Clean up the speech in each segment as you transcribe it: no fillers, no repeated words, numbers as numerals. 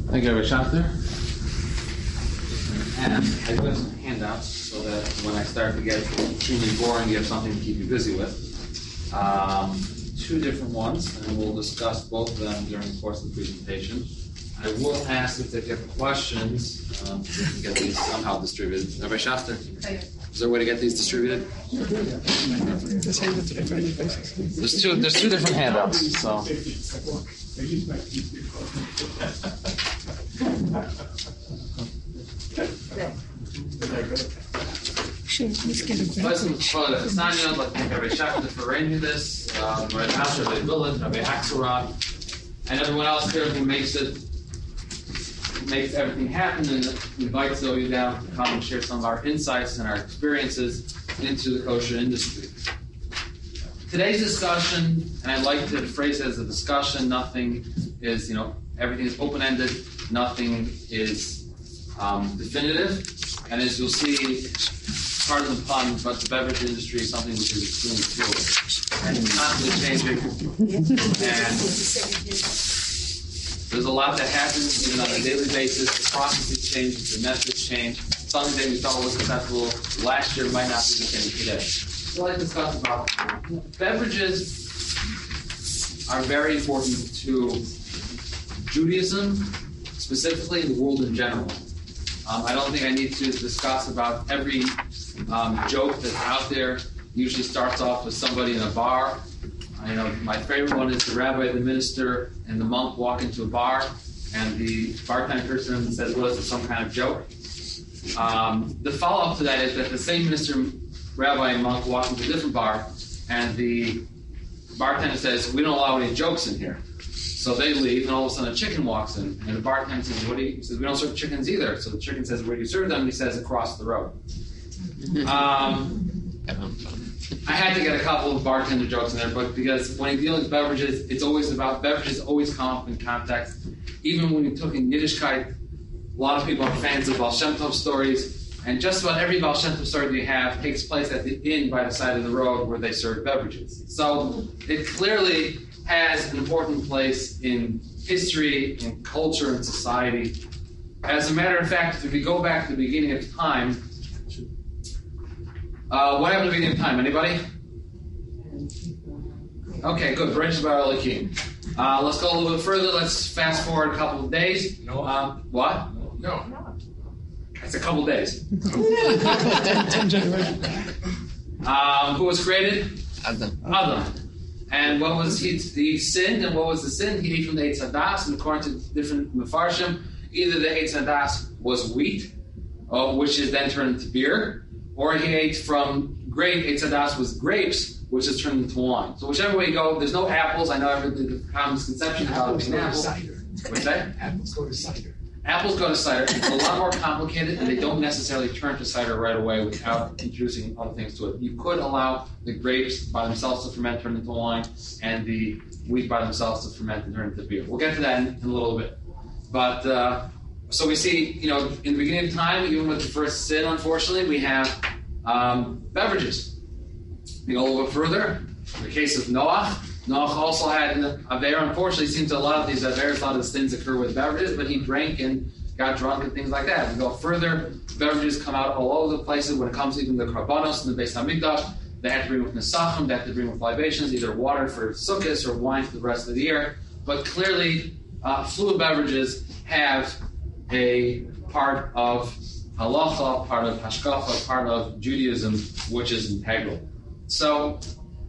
Thank you, Rabbi Schachter. And I do have some handouts so that when I start to get extremely boring, you have something to keep you busy with. Two different ones, and we'll discuss both of them during the course of the presentation. I will ask if you have questions, we can get these somehow distributed. Rabbi Schachter, is there a way to get these distributed? There's two different handouts, so. I'd like to thank Rabbi Schachter for arranging this, Rabbi Asher, Rabbi Billet, Rabbi Axelrod, and everyone else here who makes everything happen and invites you down to come and share some of our insights and our experiences into the kosher industry. Today's discussion, and I like to phrase it as a discussion, nothing is, everything is open-ended, nothing is definitive, and as you'll see, part of the fun, but the beverage industry is something which is extremely fluid and constantly changing, and there's a lot that happens even on a daily basis. The processes change, the methods change. Something that we thought was successful last year might not be the same today. So I'd like to discuss about beverages are very important to Judaism, specifically the world in general. I don't think I need to discuss about every joke that's out there. Usually starts off with somebody in a bar. My favorite one is the rabbi, the minister, and the monk walk into a bar, and the bartender person says, "Well, is it some kind of joke?" The follow-up to that is that the same minister, rabbi, and monk walk into a different bar, and the bartender says, "We don't allow any jokes in here." So they leave, and all of a sudden a chicken walks in, and the bartender says, He says, "We don't serve chickens either." So the chicken says, "Where do you serve them?" He says, "Across the road." I had to get a couple of bartender jokes in there, but because when you're dealing with beverages, it's always about beverages always come up in context. Even when you're talking Yiddishkeit, a lot of people are fans of Baal Shem Tov stories, and just about every Baal Shem Tov story that you have takes place at the inn by the side of the road where they serve beverages. So it clearly has an important place in history, in culture, and society. As a matter of fact, if we go back to the beginning of time, what happened at the beginning of time? Anybody? Okay, good. Bereshit bara Elokim. Let's go a little bit further. Let's fast forward a couple of days. What? No. It's a couple of days. 10 generations. Who was created? Adam. And what was he sinned? And what was the sin? He ate from the Eitz Hadas, and according to different Mefarshim, either the Eitz Hadas was wheat, which is then turned into beer, or he ate from grape. Eitz Hadas was grapes, which is turned into wine. So whichever way you go, there's no apples. I know the common misconception about it being apples. What's that? Apples go to cider. Apples go to cider. It's a lot more complicated, and they don't necessarily turn to cider right away without introducing other things to it. You could allow the grapes by themselves to ferment, turn into wine, and the wheat by themselves to ferment and turn into beer. We'll get to that in a little bit. But so we see, in the beginning of time, even with the first sin, unfortunately, we have beverages. We go a little bit further. In the case of Noah also had an Aver. Unfortunately, it seems a lot of these Averas, a lot of the sins occur with beverages, but he drank and got drunk and things like that. We go further, beverages come out all over the places. When it comes to even the Karbanos and the Beis Hamikdash, they had to bring with Nesachim, they had to bring with libations, either water for Sukkot or wine for the rest of the year. But clearly, fluid beverages have a part of halacha, part of hashkafa, part of Judaism, which is integral. So,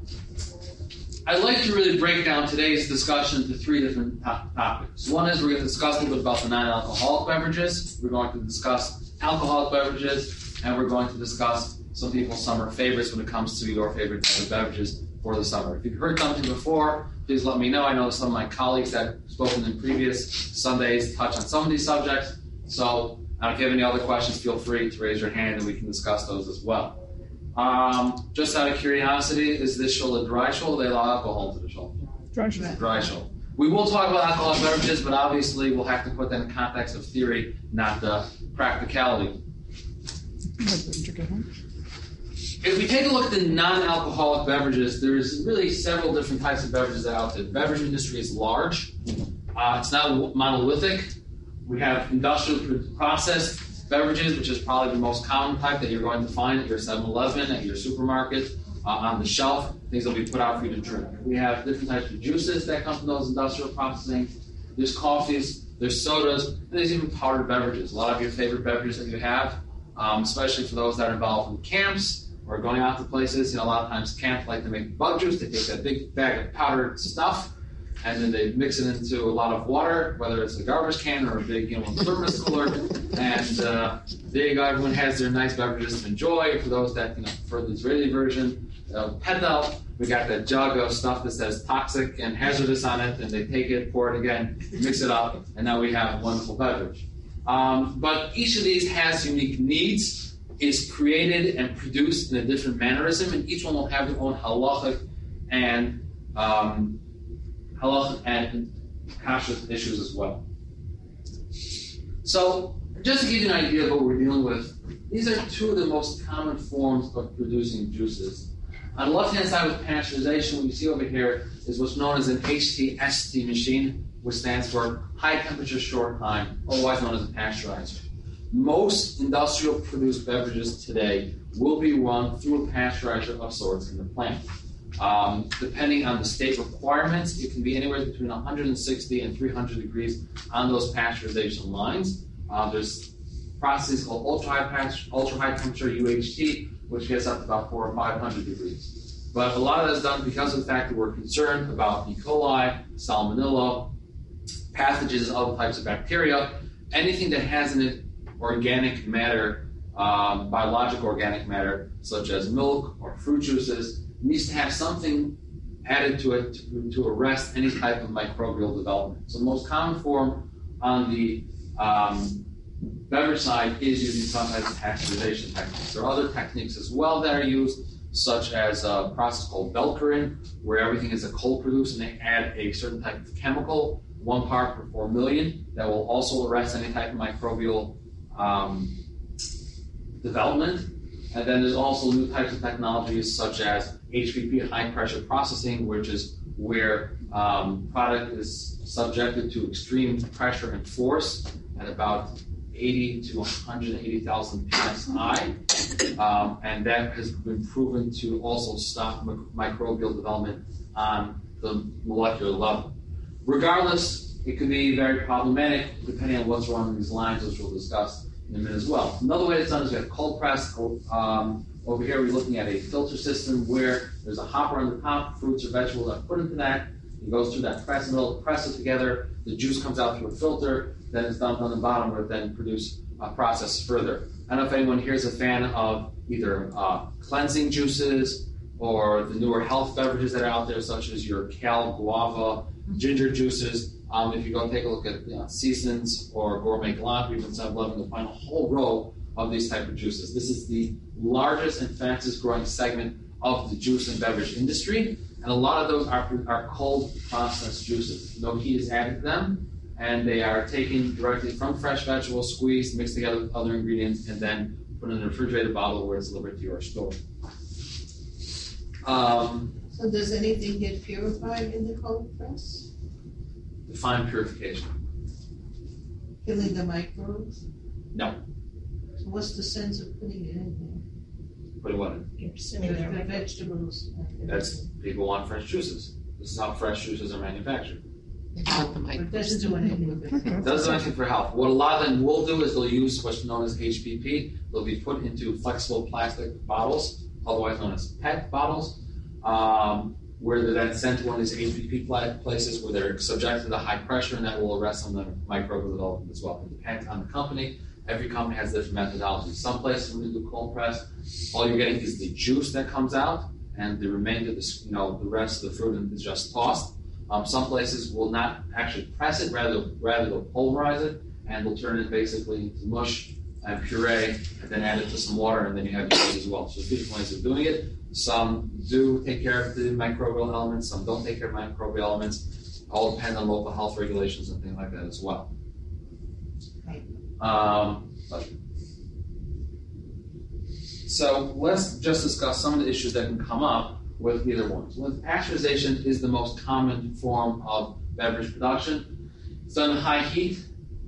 I'd like to really break down today's discussion into three different topics. One is we're going to discuss a little bit about the non-alcoholic beverages. We're going to discuss alcoholic beverages, and we're going to discuss some people's summer favorites when it comes to your favorite type of beverages for the summer. If you've heard something before, please let me know. I know some of my colleagues that have spoken in previous Sundays touch on some of these subjects. So, if you have any other questions, feel free to raise your hand and we can discuss those as well. Just out of curiosity, is this shul a dry shul? They allow alcohol into the shul? Dry shul. Dry shul. We will talk about alcoholic beverages, but obviously we'll have to put that in context of theory, not practicality. If we take a look at the non-alcoholic beverages, there's really several different types of beverages out there. The beverage industry is large. It's not monolithic. We have industrial processed beverages, which is probably the most common type that you're going to find at your 7-Eleven, at your supermarket, on the shelf. Things will be put out for you to drink. We have different types of juices that come from those industrial processing. There's coffees, there's sodas, and there's even powdered beverages. A lot of your favorite beverages that you have, especially for those that are involved in camps or going out to places. A lot of times camps like to make bug juice. They take that big bag of powdered stuff, and then they mix it into a lot of water, whether it's a garbage can or a big thermos cooler. And there you go. Everyone has their nice beverages to enjoy. For those that prefer the Israeli version, Pedal, we got that jug of stuff that says toxic and hazardous on it, and they take it, pour it again, mix it up, and now we have a wonderful beverage. But each of these has unique needs, is created and produced in a different mannerism, and each one will have their own halachic and kashrut issues as well. So, just to give you an idea of what we're dealing with, these are two of the most common forms of producing juices. On the left-hand side with pasteurization, what you see over here is what's known as an HTST machine, which stands for high temperature short time, otherwise known as a pasteurizer. Most industrial produced beverages today will be run through a pasteurizer of sorts in the plant. Depending on the state requirements, it can be anywhere between 160 and 300 degrees on those pasteurization lines. There's processes called ultra-high temperature UHT, which gets up to about 400 or 500 degrees. But a lot of that is done because of the fact that we're concerned about E. coli, salmonella, pathogens, other types of bacteria, anything that has in it organic matter, biological organic matter, such as milk or fruit juices, needs to have something added to it to arrest any type of microbial development. So the most common form on the beverage side is using some type of pasteurization techniques. There are other techniques as well that are used, such as a process called Belcherin, where everything is a cold produced and they add a certain type of chemical, 1 part per 4 million, that will also arrest any type of microbial development. And then there's also new types of technologies such as HPP, high pressure processing, which is where product is subjected to extreme pressure and force at about 80 to 180,000 psi, and that has been proven to also stop microbial development on the molecular level. Regardless, it can be very problematic depending on what's wrong with these lines, which we'll discuss in a minute as well. Another way it's done is we have cold press. Over here, we're looking at a filter system where there's a hopper on the top, fruits or vegetables are put into that. It goes through that press mill, presses together, the juice comes out through a filter, then it's dumped on the bottom where it then processed further. I don't know if anyone here is a fan of either cleansing juices or the newer health beverages that are out there, such as your kale, guava, ginger juices. If you go take a look at Seasons or Gourmet Glatt, even 7-Eleven, you'll find a whole row of these type of juices. This is the largest and fastest growing segment of the juice and beverage industry, and a lot of those are cold processed juices. No heat is added to them, and they are taken directly from fresh vegetables, squeezed, mixed together with other ingredients, and then put in a refrigerated bottle where it's delivered to your store. So does anything get purified in the cold press? Define purification. Killing the microbes? No. So what's the sense of putting it in there? Put what in? The vegetables. That's, people want fresh juices. This is how fresh juices are manufactured. It doesn't do anything. It doesn't do anything for health. What a lot of them will do is they'll use what's known as HPP. They'll be put into flexible plastic bottles, otherwise known as PET bottles, where they're then sent to one of these HPP places where they're subjected to the high pressure, and that will arrest some of the microbial development as well. It depends on the company. Every company has different methodologies. Some places when you do cold press, all you're getting is the juice that comes out, and the remainder, the rest of the fruit is just tossed. Some places will not actually press it, rather they'll pulverize it, and they'll turn it basically into mush and puree, and then add it to some water, and then you have your juice as well. So there's different ways of doing it. Some do take care of the microbial elements, some don't take care of microbial elements. All depend on local health regulations and things like that as well. So let's just discuss some of the issues that can come up with either one. With pasteurization is the most common form of beverage production. It's done at high heat.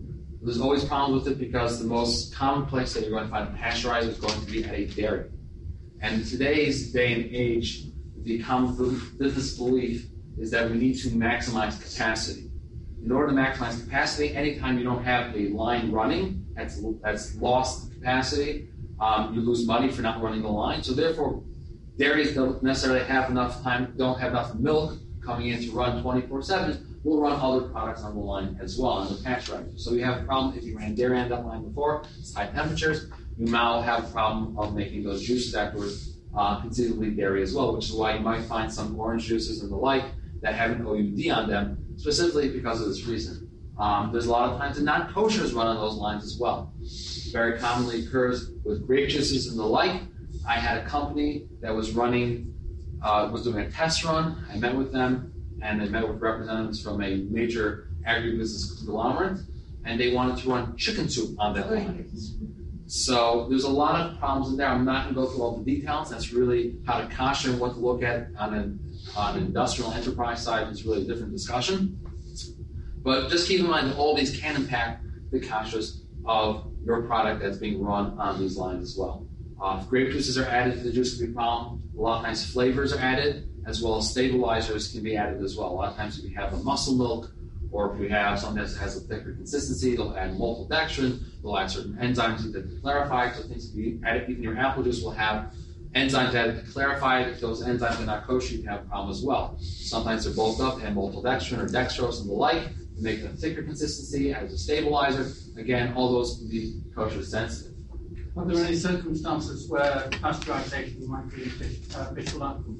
There's always problems with it because the most common place that you're going to find a pasteurizer is going to be at a dairy. And in today's day and age, the common business belief is that we need to maximize capacity. In order to maximize capacity, anytime you don't have a line running that's lost capacity, you lose money for not running the line. So therefore, dairies don't necessarily have enough time, don't have enough milk coming in to run 24/7. We'll run other products on the line as well on the pasteurizer. So you have a problem if you ran dairy on that line before, it's high temperatures. You now have a problem of making those juices afterwards, conceivably dairy as well, which is why you might find some orange juices and the like that have an OUD on them, specifically because of this reason. There's a lot of times that non-koshers run on those lines as well. Very commonly occurs with grape juices and the like. I had a company that was running, was doing a test run. I met with them, and I met with representatives from a major agribusiness conglomerate, and they wanted to run chicken soup on that line. So there's a lot of problems in there. I'm not going to go through all the details. That's really how to kosher and what to look at on an industrial enterprise side is really a different discussion. But just keep in mind that all these can impact the koshers of your product that's being run on these lines as well. If grape juices are added to the juice could be a problem. A lot of times flavors are added, as well as stabilizers can be added as well. A lot of times if you have a muscle milk, or if you have something that has a thicker consistency, they'll add maltodextrin, they'll add certain enzymes to clarify, so things can be added. Even your apple juice will have enzymes added to clarify. If those enzymes are not kosher, you can have a problem as well. Sometimes they're bulked up and maltodextrin or dextrose and the like to make it a thicker consistency as a stabilizer. Again, all those can be kosher sensitive. Are there any circumstances where pasteurization might be a visual outcome?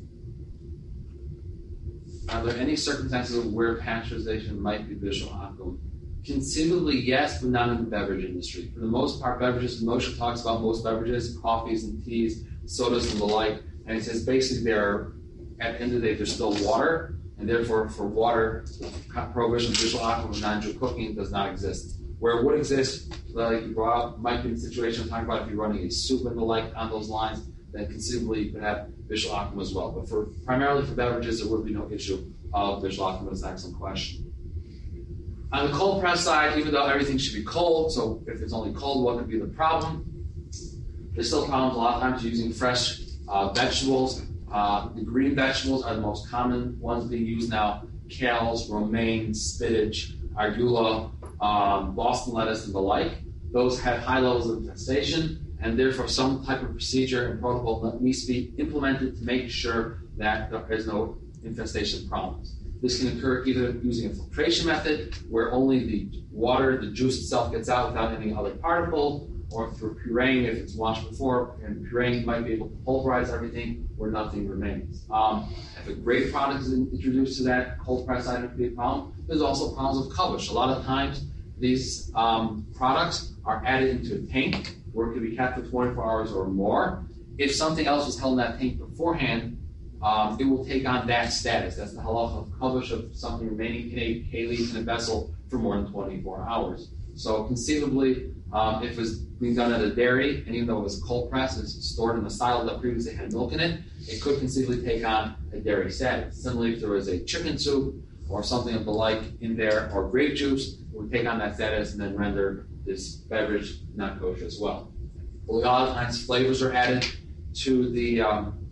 Are there any circumstances where pasteurization might be visual outcome? Conceivably, yes, but not in the beverage industry. For the most part, beverages, Moshe talks about most beverages, coffees and teas, sodas and the like, and he says basically they're, at the end of the day, they're still water, and therefore for water, prohibition of visual outcome of non-Jew cooking does not exist. Where it would exist, like you brought up, might be the situation I'm talking about if you're running a soup and the like on those lines, then conceivably you could have visual outcome as well. But primarily for beverages, there would be no issue of visual outcome. That's an excellent question. On the cold press side, even though everything should be cold, so if it's only cold, what could be the problem? There's still problems a lot of times using fresh vegetables. The green vegetables are the most common ones being used now. Kales, romaine, spinach, arugula, Boston lettuce, and the like. Those have high levels of infestation, and therefore some type of procedure and protocol needs to be implemented to make sure that there is no infestation problems. This can occur either using a filtration method, where only the water, the juice itself gets out without any other particle, or through pureeing if it's washed before, and pureeing might be able to pulverize everything where nothing remains. If a grape product is introduced to that cold press item, could be a problem. There's also problems with kavush. A lot of times, these products are added into a tank where it could be kept for 24 hours or more. If something else was held in that tank beforehand, it will take on that status. That's the halacha of kavush, of something remaining in a keli, in a vessel, for more than 24 hours. So conceivably, if it was being done at a dairy, and even though it was cold pressed, it's stored in a silo that previously had milk in it, it could conceivably take on a dairy status. Similarly, if there was a chicken soup or something of the like in there, or grape juice, it would take on that status and then render this beverage not kosher as well. A lot of times flavors are added to the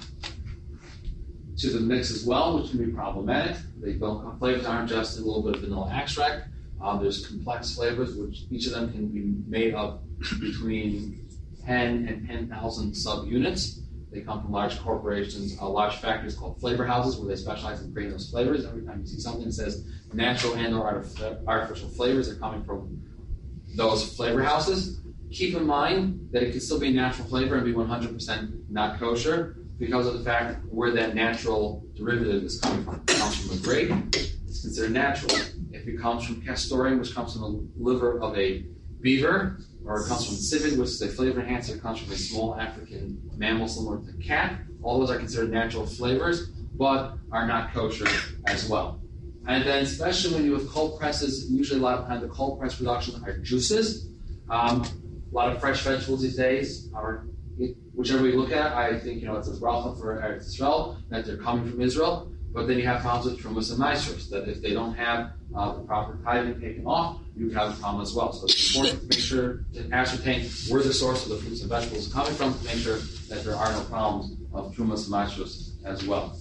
mix as well, which can be problematic. Flavors aren't just a little bit of vanilla extract. There's complex flavors, which each of them can be made up between 10 and 10,000 subunits. They come from large corporations, large factories called flavor houses, where they specialize in creating those flavors. Every time you see something that says natural and or artificial flavors, are coming from those flavor houses. Keep in mind that it can still be a natural flavor and be 100% not kosher because of the fact where that natural derivative is coming from. If it comes from a grape, it's considered natural. If it comes from castoreum, which comes from the liver of a beaver, or it comes from civet, which is a flavor enhancer, it comes from a small African mammal similar to a cat, all those are considered natural flavors, but are not kosher as well. And then especially when you have cold presses, usually a lot of times the cold press production are juices. A lot of fresh vegetables these days are, whichever we look at, I think, it's a bracha for Eretz Israel, that they're coming from Israel. But then you have problems with trumas and maestros, that if they don't have the proper tithing taken off, you have a problem as well. So it's important to make sure to ascertain where the source of the fruits and vegetables is coming from to make sure that there are no problems of trumas and maestros as well.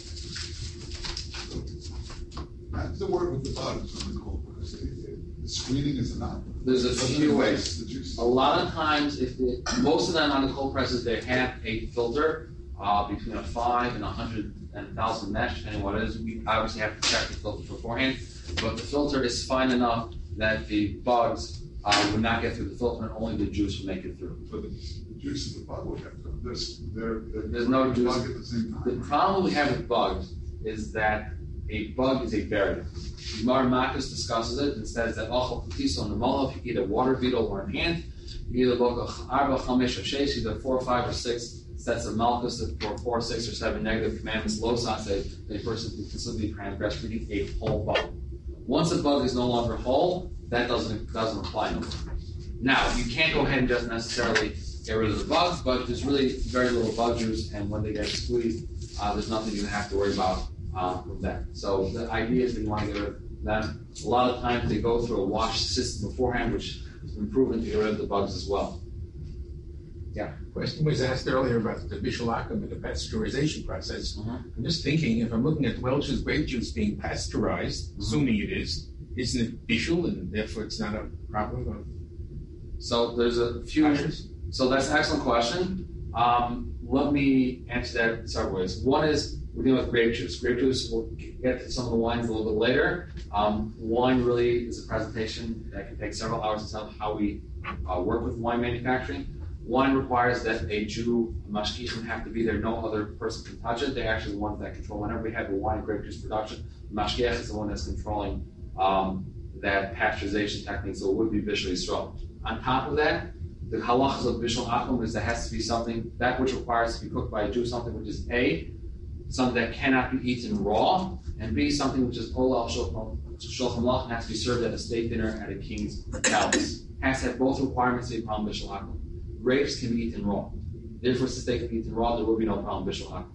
How does it work with the bugs on the cold press? The screening is enough. There's a few ways. The juice. A lot of times, most of them on the cold presses, they have a filter between a 5 and 100 and 1,000 mesh, depending on what it is. We obviously have to check the filter beforehand, but the filter is fine enough that the bugs would not get through the filter, and only the juice will make it through. But the juice of the bug would have to. There's no juice. Bug at the same time. The problem we have with bugs is that a bug is a variable. Gemara Makos discusses it and says that if you eat a water beetle or an ant, you either look arba, chamesh, or shesh, either 4, 5, or 6 sets of malchus for 4, 6, or 7 negative commandments. Losas say that a person can considerably transgress for eating a whole bug. Once a bug is no longer whole, that doesn't apply no more. Now you can't go ahead and just necessarily get rid of the bugs, but there's really very little bug juice, and when they get squeezed, there's nothing you have to worry about with that. So the idea is that you want to get rid of them. A lot of times they go through a wash system beforehand, which has been proven to get rid of the bugs as well. Yeah. Question was asked earlier about the bishul akum and the pasteurization process. I'm just thinking, if I'm looking at Welch's grape juice being pasteurized, assuming it is, isn't it bishul and therefore it's not a problem? So there's a few. So that's an excellent question. Let me answer that in several ways. One is we're dealing with grape juice. Grape juice, we'll get to some of the wines a little bit later. Wine really is a presentation that can take several hours to tell how we work with wine manufacturing. Wine requires that a Jew, a mashgichim, have to be there. No other person can touch it. They're actually the ones that control. Whenever we have a wine grape juice production, the mashgiach is the one that's controlling that pasteurization technique, so it would be bishul yisrael. On top of that, the halachas of bishul akum is there has to be something, that which requires to be cooked by a Jew, something which is A, something that cannot be eaten raw, and B, something which is ola al shulchan aruch and has to be served at a state dinner at a king's palace. Has to have both requirements to be upon bishul akum. Grapes can be eaten raw. Therefore, since they can be eaten raw, there will be no problem bishul akum.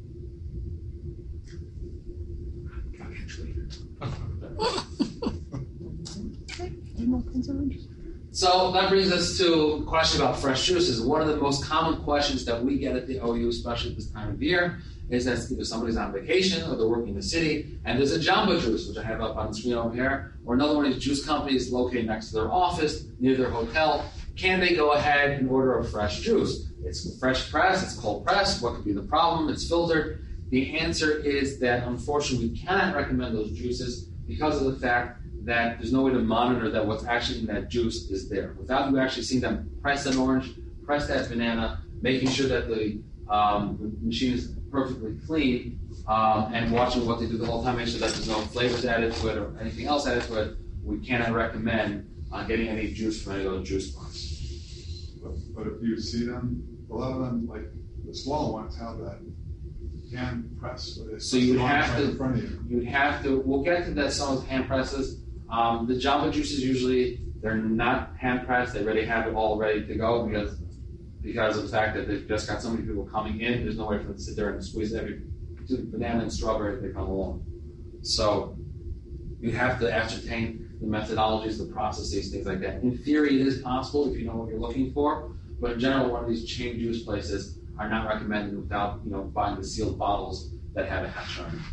So that brings us to a question about fresh juices. One of the most common questions that we get at the OU, especially at this time of year, is that either somebody's on vacation or they're working in the city, and there's a Jamba Juice, which I have up on the screen over here, or another one of these juice companies located next to their office, near their hotel. Can they go ahead and order a fresh juice? It's fresh press, it's cold press. What could be the problem? It's filtered. The answer is that unfortunately we cannot recommend those juices because of the fact that there's no way to monitor that what's actually in that juice is there. Without you actually seeing them press that orange, press that banana, making sure that the machine is perfectly clean, and watching what they do the whole time, make sure that there's no flavors added to it or anything else added to it, we cannot recommend getting any juice from any of those juice bars. But if you see them, a lot of them, like the smaller ones, have that hand press. So you would have right in front of you. You'd have to. We'll get to that. Some of the hand presses. The Jamba juices usually they're not hand pressed. They already have it all ready to go because of the fact that they've just got so many people coming in. There's no way for them to sit there and squeeze every banana and strawberry they come along. So you have to ascertain the methodologies, the processes, things like that. In theory, it is possible if you know what you're looking for, but in general, one of these chain juice places are not recommended without buying the sealed bottles that have a hatch on them.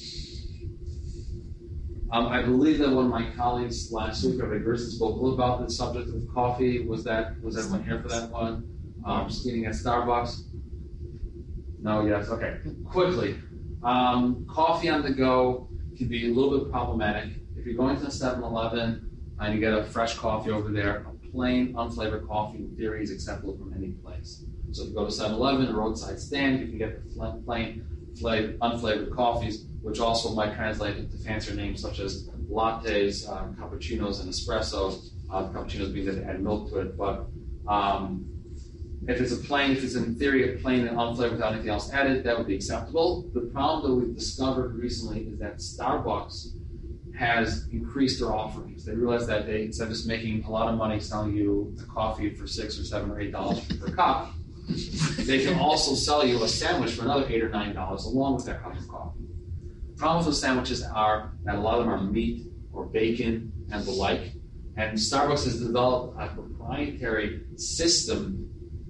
I believe that one of my colleagues last week, Rabbi Gerson, spoke a little about the subject of coffee. Was everyone here for that one? Just eating at Starbucks? No, yes, okay. Quickly. Coffee on the go can be a little bit problematic. If you're going to 7-Eleven and you get a fresh coffee over there, a plain, unflavored coffee in theory is acceptable from any place. So if you go to 7-Eleven, a roadside stand, you can get the plain, unflavored coffees, which also might translate into fancier names such as lattes, cappuccinos, and espressos. Cappuccinos being that they add milk to it, but if it's in theory a plain and unflavored without anything else added, that would be acceptable. The problem that we've discovered recently is that Starbucks has increased their offerings. They realized that instead of just making a lot of money selling you a coffee for $6 or $7 or $8 per cup, they can also sell you a sandwich for another $8 or $9 along with that cup of coffee. problems with sandwiches are that a lot of them are meat or bacon and the like. And Starbucks has developed a proprietary system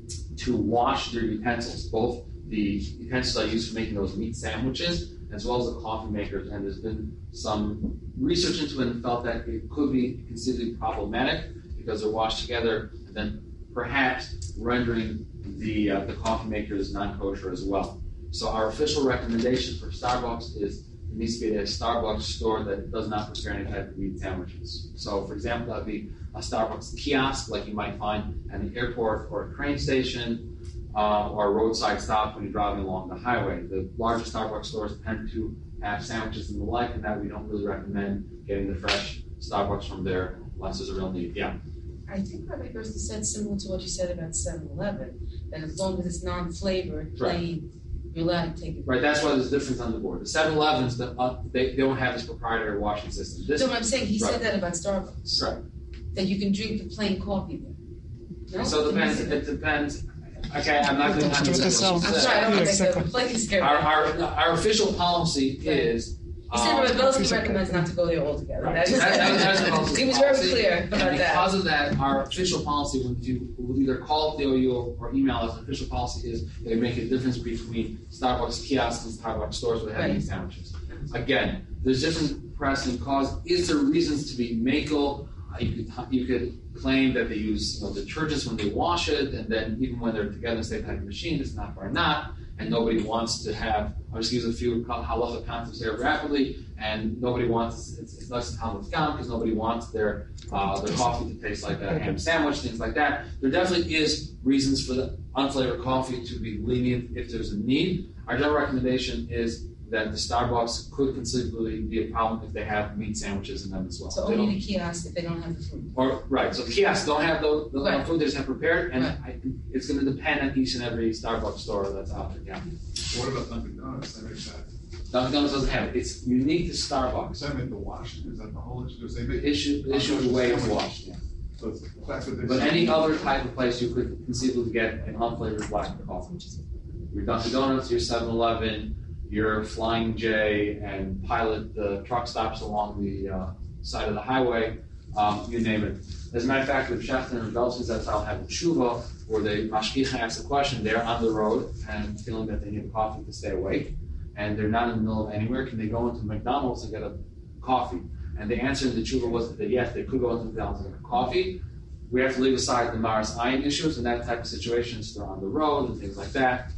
to wash their utensils, both the utensils I use for making those meat sandwiches as well as the coffee makers. And there's been some research into it and felt that it could be considered problematic because they're washed together and then perhaps rendering the coffee makers non-kosher as well. So our official recommendation for Starbucks is it needs to be a Starbucks store that does not prepare any type of meat sandwiches. So, for example, that would be a Starbucks kiosk like you might find at an airport or a train station or a roadside stop when you're driving along the highway. The larger Starbucks stores tend to have sandwiches and the like, and that we don't really recommend getting the fresh Starbucks from there unless there's a real need. Yeah. I think Rabbi Gersten said similar to what you said about 7-Eleven, that as long as it's non-flavored, plain, you're allowed to take it. Right, that's why there's a difference on the board. The 7-Elevens, they don't have this proprietary washing system. So what I'm saying, he said that about Starbucks. Right. That you can drink the plain coffee there. No? So it depends. Okay, I'm not going to Do it yourself. I'm sorry, I don't want to make exactly. the place here. Our official policy is. He said Rabbi Belsky recommends not to go there altogether. Right. That's the policy. He was very clear And about because that. of that, our official policy, when you will either call up the OU or email us, official policy is they make a difference between Starbucks kiosks and Starbucks stores where they have Right. meat sandwiches. Again, there's different precedent cause. Is there reasons to be makel? You could claim that they use detergents when they wash it, and then even when they're together in the same type of machine, it's not or not. And nobody wants to have. I'll just use a few halacha concepts here rapidly. And nobody wants it's less than halach gam because nobody wants their coffee to taste like a ham sandwich, things like that. There definitely is reasons for the unflavored coffee to be lenient if there's a need. Our general recommendation is that the Starbucks could conceivably be a problem if they have meat sandwiches in them as well. So They only the kiosk if they don't have the food. Right, so the kiosks don't have the Right. food, they just have prepared, and Right. it's going to depend on each and every Starbucks store that's out there. Yeah. What about Dunkin' Donuts? They make that. Dunkin' Donuts doesn't have it. It's unique to Starbucks. Because they make the washing. Is that the whole issue? Because they make The issue is the way it's washed. Yeah. So it's the fact that they. But any other type of place you could conceivably get an unflavored black coffee. Your Dunkin' Donuts, your 7-Eleven, your Flying J, and Pilot, the truck stops along the side of the highway, you name it. As a matter of fact, with Shefton and Belsky's, that's how I have a tshuva, where the mashgicha asks a question. They're on the road and feeling that they need a coffee to stay awake, and they're not in the middle of anywhere. Can they go into McDonald's and get a coffee? And the answer in the tshuva was that yes, they could go into McDonald's and get a coffee. We have to leave aside the Maris Ayin issues and that type of situations. They're on the road and things like that.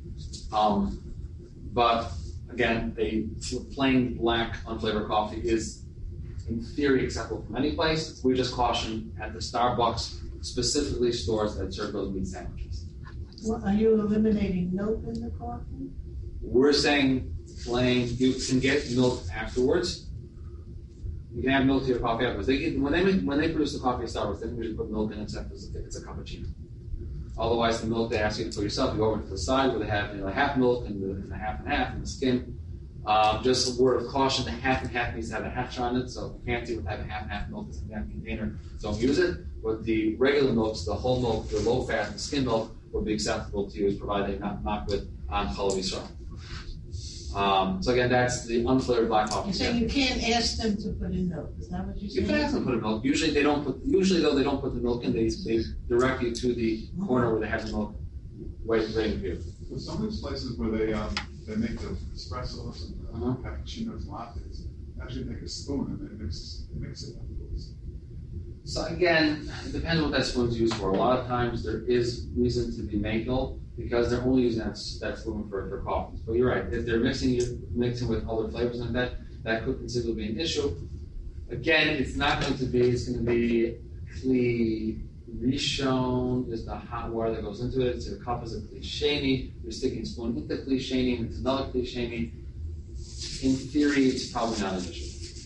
But again, a plain black unflavored coffee is, in theory, acceptable from any place. We just caution at the Starbucks, specifically stores that serve those meat sandwiches. Well, are you eliminating milk in the coffee? We're saying plain. You can get milk afterwards. You can have milk to your coffee afterwards. When they produce the coffee at Starbucks, they usually put milk in except if it's a cappuccino. Otherwise, the milk they ask you for yourself, you go over to the side where they have half milk and the half and half and the skim. Just a word of caution: the half and half needs to have a hatch on it, so if you can't see what type of half and half milk is in that container, don't use it. But the regular milks, the whole milk, the low fat, the skim milk would be acceptable to use, provided they're not with chalav Yisrael. So again, that's the unflavored black coffee. So you can't ask them to put in milk, is that what you're You saying? can ask them to put in milk. Usually they don't put the milk in. They direct you to the corner where they have the milk waiting for you. But some of these places where they make the espressos and cappuccinos, lattes, actually take a spoon and they mix it afterwards. So again, it depends what that spoon's used for. A lot of times there is reason to be makel because they're only using that spoon for coffees. But you're right, if they're mixing with other flavors like that could considerably be an issue. Again, it's going to be kli rishon is the hot water that goes into it. So the cup is a kli sheni. You're sticking a spoon into kli sheni and it's another kli sheni. In theory, it's probably not an issue.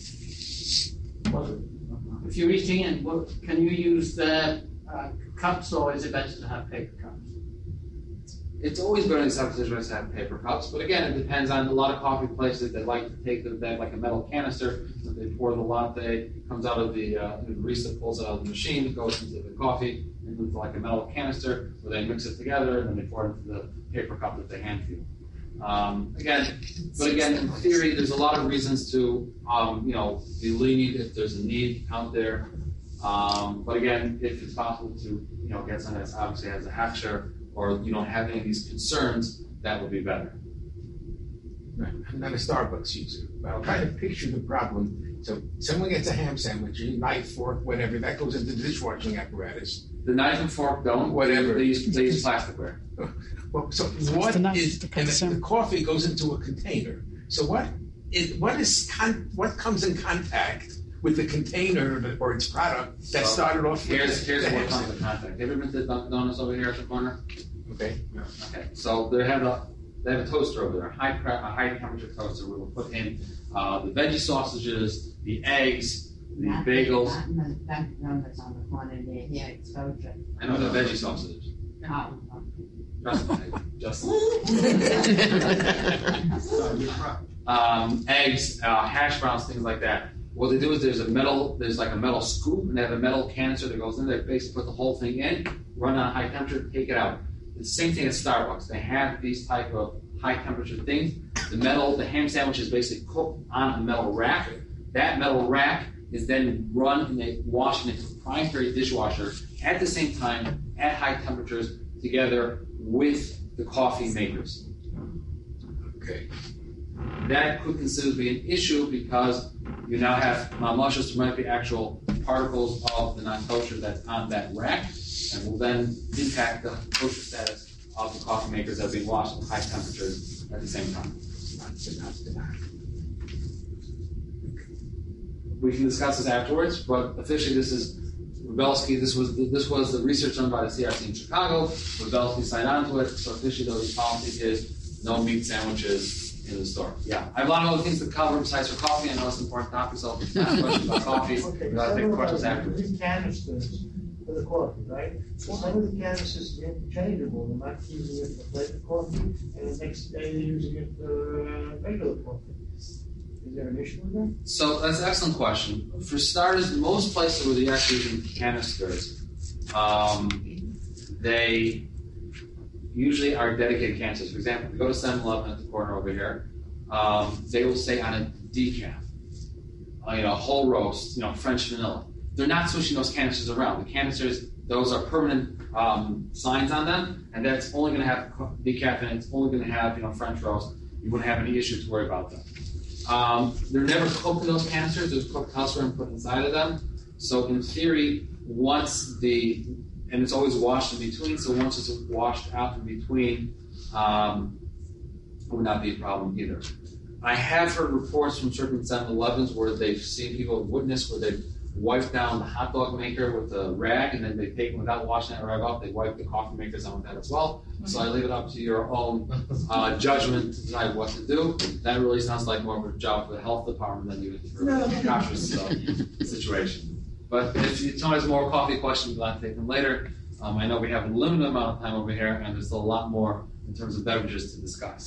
If you're eating in, can you use the cups, or is it better to have paper cups? It's always better in some situations to have paper cups, but again, it depends on a lot of coffee places that like to take they have like a metal canister. So they pour the latte, comes out of the barista pulls it out of the machine, it goes into the coffee, into like a metal canister where they mix it together, and then they pour it into the paper cup that they hand to you. Again, in theory, there's a lot of reasons to, be lenient if there's a need out there. But again, if it's possible to, get something that's obviously has a hechsher, or you don't have any of these concerns, that would be better. Right. I'm not a Starbucks user, but I'm trying to picture the problem. So someone gets a ham sandwich, a knife, fork, whatever, that goes into the dishwashing apparatus. The knife and fork don't. Whatever. They use plasticware. Well, so what the knife is, to cut and the the sandwich. coffee goes into a container. So what comes in contact with the container or its product that started off with Here's the what ham comes in sandwich? contact. Have you ever been to Dunkin' Donuts over here at the corner? Okay. Okay, so they have a toaster over there, a high temperature toaster where we'll put in the veggie sausages, the eggs, the bagels. Not in the Dunkin' Donuts on the corner there, yeah, exposure. I know the veggie sausages. Oh, Justin. Eggs, hash browns, things like that. What they do is there's like a metal scoop, and they have a metal canister that goes in there. They basically put the whole thing in, run on high temperature, take it out. It's the same thing at Starbucks. They have these type of high temperature things. The ham sandwich is basically cooked on a metal rack. That metal rack is then run and they wash in a proprietary dishwasher at the same time at high temperatures together with the coffee makers. Okay. That could considered to be an issue because you now have malmushas, there might be actual particles of the non-kosher that's on that rack, and will then impact the kosher status of the coffee makers that are being washed at high temperatures at the same time. We can discuss this afterwards, but officially this is Rubelsky. This was the research done by the CRC in Chicago. Rubelsky signed on to it, so officially the policy is no meat sandwiches in the store. Yeah, I have a lot of other things to cover besides for coffee. I know it's an important topic, so if you have questions about coffee, we'll take questions afterwards. These canisters for the coffee, right? Some of the canisters are interchangeable. They're not using it for flavored coffee, and the next day they're using it for regular coffee. Is there an issue with that? So that's an excellent question. For starters, most places where they're actually using canisters, they usually are dedicated canisters. For example, if you go to 7-Eleven at the corner over here, they will say on a decaf, whole roast, French vanilla. They're not switching those canisters around. The canisters, those are permanent signs on them, and that's only going to have decaf and it's only going to have French roast. You wouldn't have any issue to worry about them. They're never cooked in those canisters. They're cooked elsewhere and put inside of them. So in theory, and it's always washed in between, so once it's washed out in between, it would not be a problem either. I have heard reports from certain 7-Elevens where they've seen people witness where they've wiped down the hot dog maker with a rag, and then they take them without washing that rag off, they wipe the coffee makers on with that as well. So I leave it up to your own judgment to decide what to do. That really sounds like more of a job for the health department than even for the conscious situation. But if someone has more coffee questions, we'll have to take them later. I know we have a limited amount of time over here, and there's still a lot more in terms of beverages to discuss.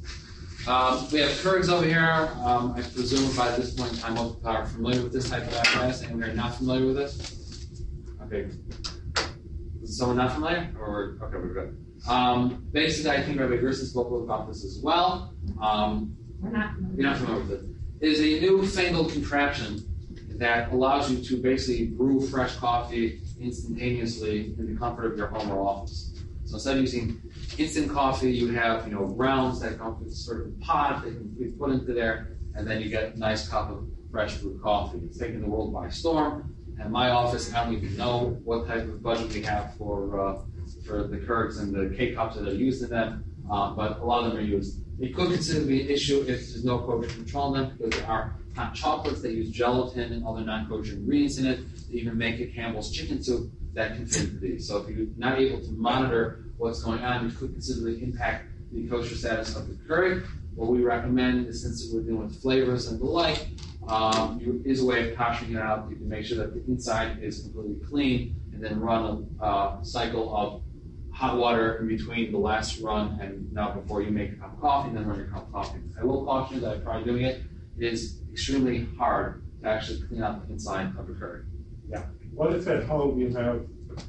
We have Keurig over here. I presume by this point in time, most people are familiar with this type of apparatus, and they're not familiar with it. Okay. Is someone not familiar? Okay, we're good. Basically, I think Rabbi Gerson spoke a little about this as well. we're not. You're not familiar with it. It is a newfangled contraption that allows you to basically brew fresh coffee instantaneously in the comfort of your home or office. So instead of using instant coffee, you have grounds that come with a certain pot that can be put into there, and then you get a nice cup of fresh brewed coffee. It's taking the world by storm. And my office, I don't even know what type of budget we have for the Keurigs and the K-cups that are used in them, but a lot of them are used. It could consider to be an issue if there's no kosher control in them, because there are hot chocolates that use gelatin and other non-kosher ingredients in it. They even make a Campbell's chicken soup that can fit into these. So if you're not able to monitor what's going on, it could considerably impact the kosher status of the Keurig. What we recommend is, since we're dealing with flavors and the like, is a way of koshering it out. You can make sure that the inside is completely clean, and then run a cycle of hot water in between the last run and now before you make a cup of coffee, and then run your cup of coffee. I will caution you that I've tried doing it. It is extremely hard to actually clean out the inside of a Keurig. Yeah. What if at home you have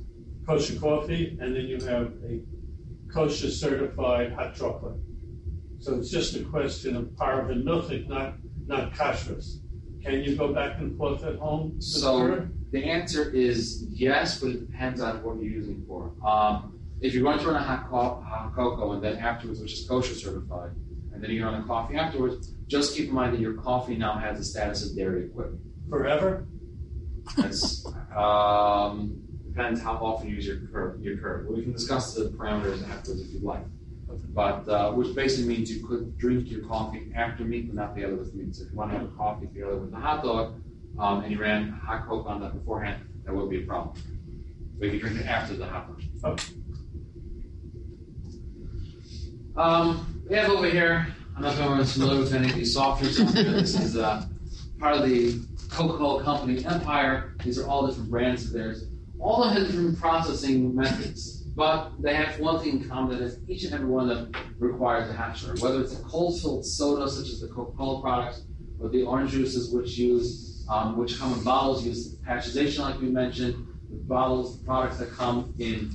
kosher coffee and then you have a kosher certified hot chocolate? So it's just a question of parvin milchik, not kashrus. Can you go back and forth at home? So the answer is yes, but it depends on what you're using for. If you're going to run a hot cocoa and then afterwards, which is kosher certified, and then you run a coffee afterwards, just keep in mind that your coffee now has the status of dairy equipment. Forever? That's depends how often you use your curd. We can discuss the parameters afterwards if you'd like. But which basically means you could drink your coffee after meat, but not together with meat. So if you want to have a coffee together with the hot dog, and you ran hot cocoa on that beforehand, that would be a problem. But you can drink it after the hot dog. Okay. We have over here, I'm not sure if everyone's familiar with any of these soft drinks out there. This is part of the Coca-Cola company empire. These are all different brands of theirs. All of them have different processing methods, but they have one thing in common, that is each and every one of them requires a hatcher. Whether it's a cold-filled soda, such as the Coca-Cola products, or the orange juices, which come in bottles, use pasteurization, like we mentioned. The products that come in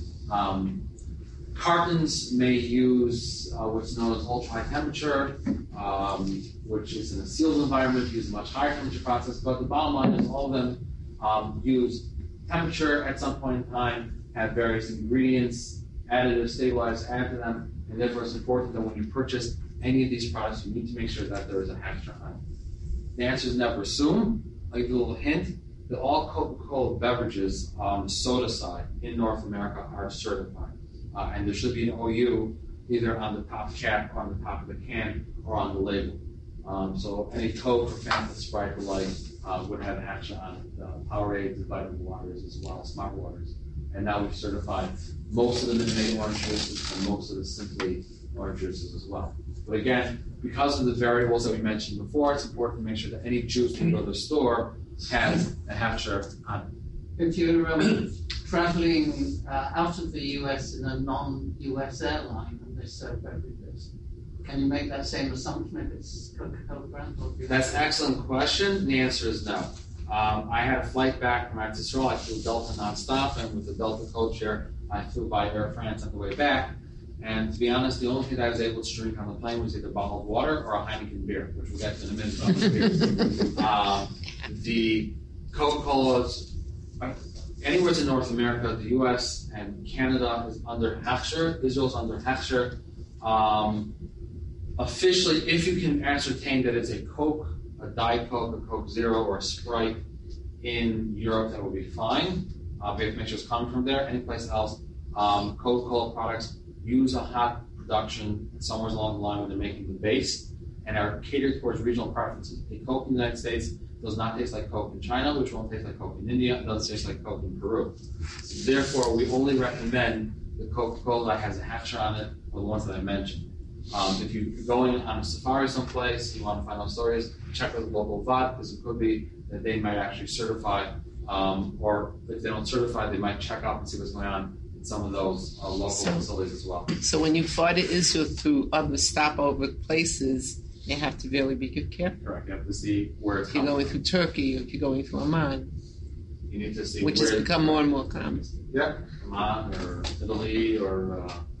cartons may use what's known as ultra-high temperature, which is in a sealed environment, use a much higher temperature process. But the bottom line is all of them use temperature at some point in time, have various ingredients, additives, stabilizers added to them, and therefore it's important that when you purchase any of these products, you need to make sure that there is a hatcher on it. The answer is never assume. I'll give you a little hint that all Coca-Cola beverages on the soda side in North America are certified. And there should be an OU either on the top cap, or on the top of the can, or on the label. So any Coke or Fanta, Sprite, or Light would have a hatcher on it. Powerade, the vitamin waters, as well as Smart Waters. And now we've certified most of the Minute orange juices and most of the Simply orange juices as well. But again, because of the variables that we mentioned before, it's important to make sure that any juice when you go to the store has a hatcher on it. If you're traveling out of the US in a non-US airline and they serve beverages, can you make that same assumption if it's Coca-Cola brand? That's an excellent question. The answer is no. I had a flight back from Israel. I flew Delta nonstop, and with the Delta code share, I flew by Air France on the way back. And to be honest, the only thing that I was able to drink on the plane was either bottled water or a Heineken beer, which we'll get to in a minute about the beer. The Coca-Colas, anywhere in North America, the US and Canada is under Hechsher. Israel's under Hechsher. Officially, if you can ascertain that it's a Coke, a Diet Coke, a Coke Zero, or a Sprite in Europe, that will be fine. We have to make sure it's coming from there. Anyplace else, Coca-Cola products use a hot production somewhere along the line when they're making the base and are catered towards regional preferences. A Coke in the United States does not taste like Coke in China, which won't taste like Coke in India, and doesn't taste like Coke in Peru. Therefore, we only recommend the Coca-Cola that has a hatcher on it, or the ones that I mentioned. If you're going on a safari someplace, you want to find out stories, check with the local VAT, because it could be that they might actually certify, or if they don't certify, they might check out and see what's going on in some of those local facilities as well. So when you fly to Israel through other stopover places, you have to really be careful. Correct. You have to see where it's If you're coming going through Turkey, or if you're going through Oman, You need to see which where has become more and more common. Yeah, Oman or Italy or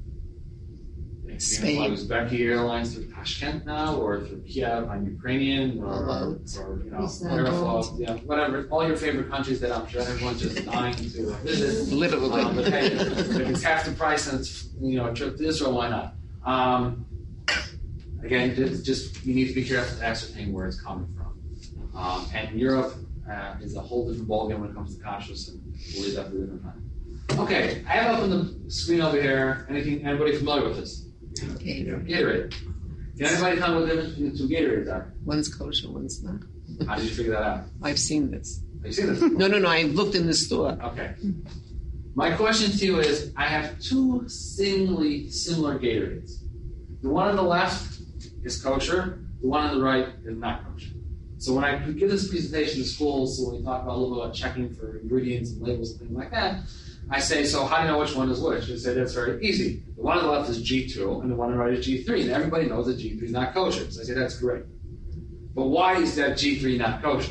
Spain. fly Uzbeki Airlines through Tashkent now, or through Kiev on Ukrainian, or Aeroflot, yeah, whatever. All your favorite countries that I'm sure everyone's just dying to visit. Literally. But hey, if it's half the price and it's a trip to Israel, why not? Again, just you need to be careful to ascertain where it's coming from. And Europe is a whole different ballgame when it comes to kashrus, and we'll leave that for a different time. Okay, I have up on the screen over here. Anybody familiar with this? Gatorade. Can anybody tell me what the difference between the two Gatorades are? One's kosher, one's not. How did you figure that out? I've seen this. Have you seen this? No. I looked in the store. Okay. My question to you is, I have two seemingly similar Gatorades. The one on the left is kosher. The one on the right is not kosher. So when I give this presentation to schools, so when we talk about a little bit about checking for ingredients and labels and things like that, I say, so how do you know which one is which? They say that's very easy. The one on the left is G2, and the one on the right is G3, and everybody knows that G3 is not kosher. So I say that's great. But why is that G3 not kosher?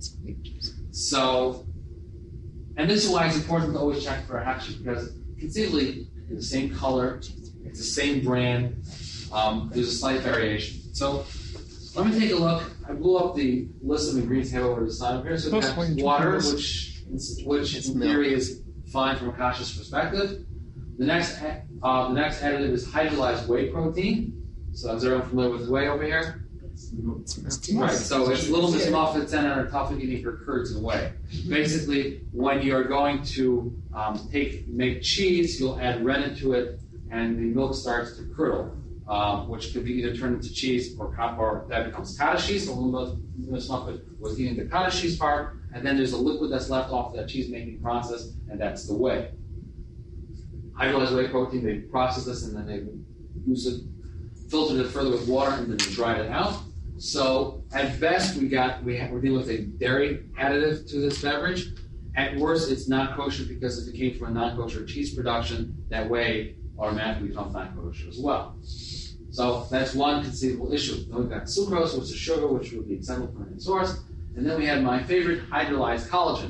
So, and this is why it's important to always check for a hatchet, because conceivably it's the same color, it's the same brand, there's a slight variation. So let me take a look. I blew up the list of ingredients I have over the side of here. So we have water, which in theory is fine from a cautious perspective. The next additive is hydrolyzed whey protein. So is everyone familiar with whey over here? Right, so it's Little Miss Muffets and our tough eating for curds and whey. Basically, when you're going to make cheese, you'll add rennet to it, and the milk starts to curdle, which could be either turned into cheese or that becomes cottage cheese. So Little Miss Muffet was eating the cottage cheese part, and then there's a liquid that's left off that cheese making process, and that's the whey. Hydrolyzed whey protein, they process this and then they use it, filtered it further with water, and then they dried it out. So at best, we're dealing with a dairy additive to this beverage. At worst, it's not kosher because if it came from a non-kosher cheese production, that whey automatically becomes not kosher as well. So that's one conceivable issue. Then we've got sucrose, which is sugar, which would be a single fermented source. And then we have my favorite, hydrolyzed collagen.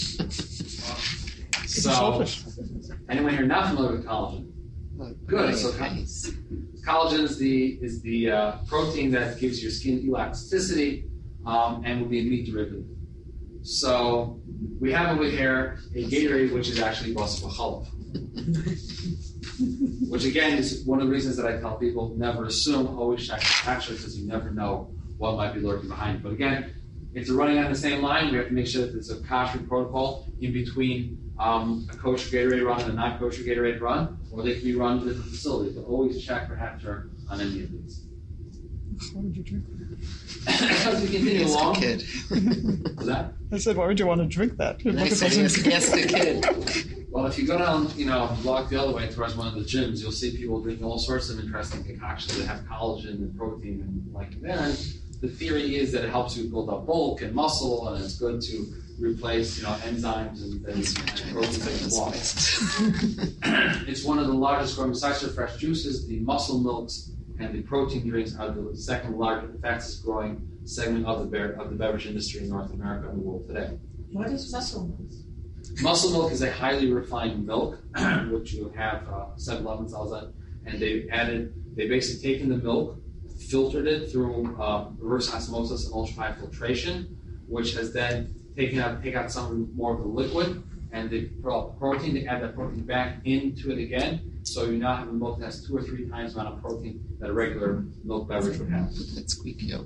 So, anyone here not familiar with collagen? Good. So collagen is the protein that gives your skin elasticity and will be a meat derivative. So we have over here a Gatorade, which is actually basar chalov, which again is one of the reasons that I tell people never assume, always check the package because you never know what might be lurking behind it. But again, if they're running on the same line, we have to make sure that there's a kosher protocol in between a kosher Gatorade run and a non-kosher Gatorade run, or they can be run to different facilities. But always check for HAPTR on any of these. Why would you drink that? As we continue along. Kid. What's that? I said, why would you want to drink that? Next thing is ask the kid. Well, if you go down, walk the other way towards one of the gyms, you'll see people drinking all sorts of interesting concoctions that have collagen and protein and like that. The theory is that it helps you build up bulk and muscle, and it's good to replace, enzymes and proteins that you want. It's one of the largest growing, besides your fresh juices, the muscle milks and the protein drinks are the second largest, fastest growing segment of the beverage industry in North America and the world today. What is muscle milk? Muscle milk is a highly refined milk, which you have 7-Eleven sells it, and they basically taken the milk, filtered it through reverse osmosis and ultra-high filtration, which has then take out some more of the liquid, and they protein, they add that protein back into it again, so you now have a milk that has 2 or 3 times the amount of protein that a regular milk beverage would have. That's squeaky yolk.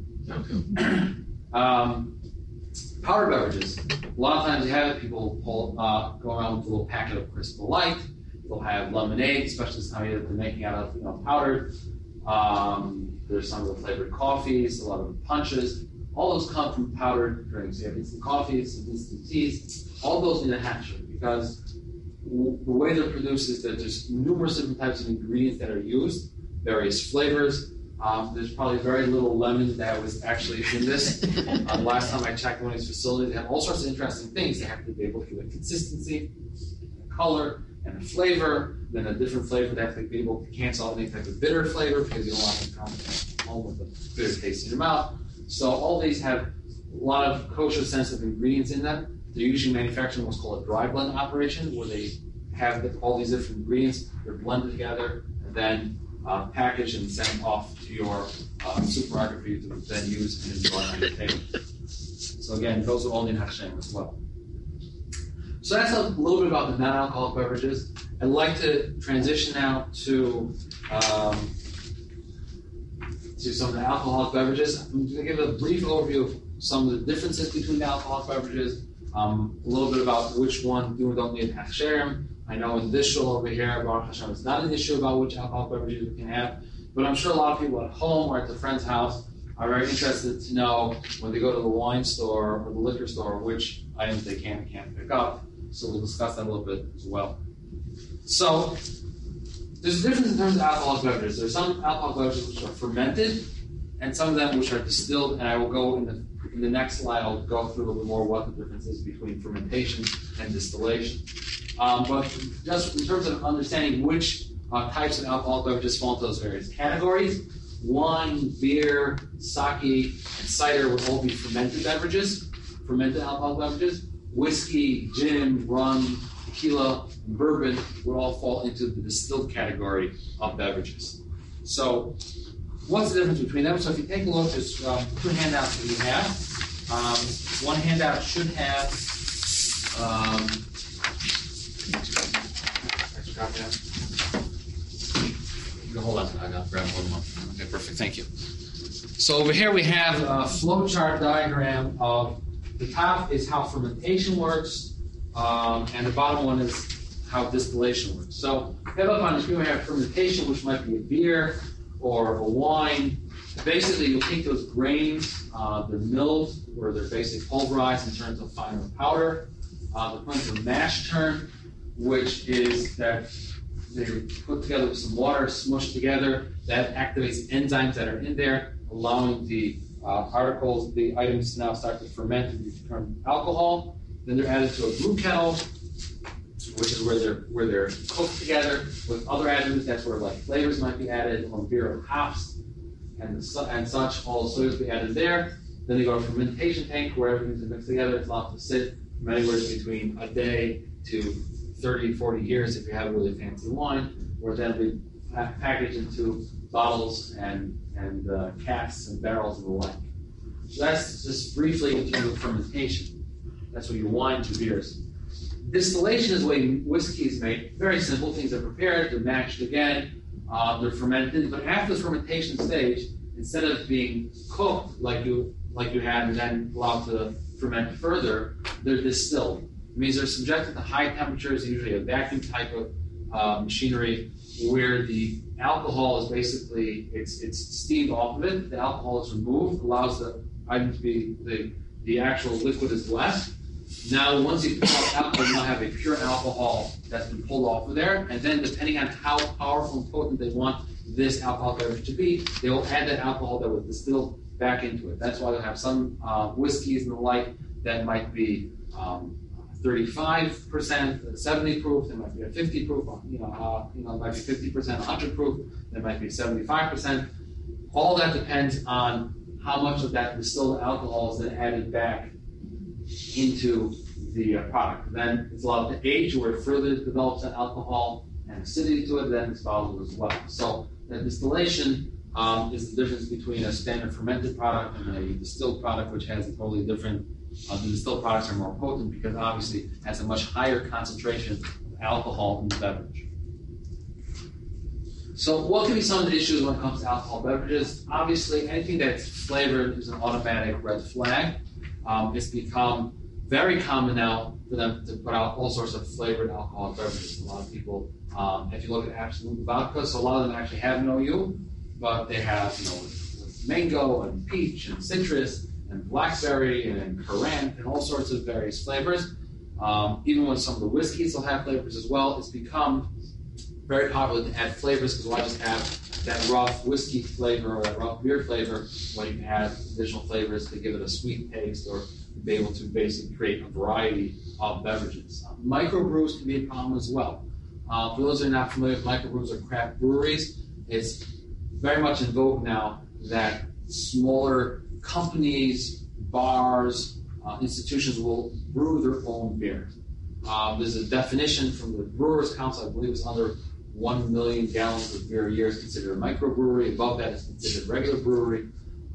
Powdered beverages. A lot of times you have people go around with a little packet of Crystal Light. They'll have lemonade, especially this time of year that they're making out of powdered. There's some of the flavored coffees, a lot of the punches. All those come from powdered drinks. You have instant coffees, instant teas. All those need a HAPTR because the way they're produced is that there's numerous different types of ingredients that are used, various flavors. There's probably very little lemon that was actually in this. Last time I checked one of these facilities, they have all sorts of interesting things. They have to be able to give it consistency, a color, and a flavor. Then a different flavor, they have to be able to cancel out any type of bitter flavor because you don't want to come home with a bitter taste in your mouth. So all these have a lot of kosher sensitive ingredients in them. They're usually manufactured in what's called a dry blend operation, where they have all these different ingredients. They're blended together and then packaged and sent off to your supermarket for you to then use and enjoy on your table. So again, those are all in Hashem as well. So that's a little bit about the non-alcoholic beverages. I'd like to transition now to some of the alcoholic beverages. I'm going to give a brief overview of some of the differences between the alcoholic beverages, a little bit about which one do and don't need hechsherim. I know in this show over here, Baruch Hashem, it's not an issue about which alcoholic beverages we can have, but I'm sure a lot of people at home or at their friend's house are very interested to know when they go to the wine store or the liquor store which items they can and can't pick up. So we'll discuss that a little bit as well. So there's a difference in terms of alcoholic beverages. There's some alcoholic beverages which are fermented, and some of them which are distilled. And I will go in the next slide. I'll go through a little bit more what the difference is between fermentation and distillation. But just in terms of understanding which types of alcoholic beverages fall into those various categories, wine, beer, sake, and cider would all be fermented beverages, fermented alcoholic beverages. Whiskey, gin, rum, tequila, and bourbon would all fall into the distilled category of beverages. So, what's the difference between them? So, if you take a look, there's two handouts that we have. One handout should have. Hold on, I got grab one more. Okay, perfect. Thank you. So over here we have a flowchart diagram of the top is how fermentation works, and the bottom one is how distillation works. So if you look on the screen, we have fermentation, which might be a beer or a wine. Basically, you'll take those grains, they're milled, or they're basically pulverized in terms of finer powder. They're put into a mash tun, which is that they're put together with some water, smushed together. That activates enzymes that are in there, allowing the particles, the items to now start to ferment and become alcohol. Then they're added to a brew kettle, which is where they're cooked together with other additives. That's where like flavors might be added, or beer or hops, and such. All the sodas be added there. Then they go to a fermentation tank where everything's mixed together. It's allowed to sit from anywhere between a day to 30, 40 years if you have a really fancy wine, or then be packaged into bottles and casks and barrels and the like. So that's just briefly in terms of fermentation. That's what your wines and beers. Distillation is the way whiskey is made. Very simple. Things are prepared, they're mashed again, they're fermented. But after the fermentation stage, instead of being cooked like you had and then allowed to ferment further, they're distilled. It means they're subjected to high temperatures, usually a vacuum type of machinery, where the alcohol is basically it's steamed off of it. The alcohol is removed, allows the item to be the actual liquid is left. Now, once you pull out alcohol, you now have a pure alcohol that's been pulled off of there. And then, depending on how powerful and potent they want this alcoholic beverage to be, they will add that alcohol that was distilled back into it. That's why they'll have some whiskeys and the like that might be 35%, 70 proof. There might be a 50 proof. It might be 50%, 100 proof. There might be 75%. All that depends on how much of that distilled alcohol is then added back into the product. Then it's allowed to age, where it further develops that alcohol and acidity to it. Then it's bottled as well. So the distillation is the difference between a standard fermented product and a distilled product, which has a totally different. The distilled products are more potent because obviously it has a much higher concentration of alcohol in the beverage. So what can be some of the issues when it comes to alcohol beverages? Obviously, anything that's flavored is an automatic red flag. It's become very common now for them to put out all sorts of flavored alcoholic beverages. A lot of people, if you look at Absolut Vodka, so a lot of them actually have no OU, but they have, with mango and peach and citrus and blackberry and currant and all sorts of various flavors. Even with some of the whiskeys, they'll have flavors as well. It's become very popular to add flavors because why just have that rough whiskey flavor or that rough beer flavor when you can add additional flavors to give it a sweet taste or be able to basically create a variety of beverages. Microbrews can be a problem as well. For those who are not familiar with microbrews or craft breweries, it's very much in vogue now that smaller companies, bars, institutions will brew their own beer. There's a definition from the Brewers Council, I believe it's under 1 million gallons of beer a year is considered a microbrewery. Above that is considered a regular brewery.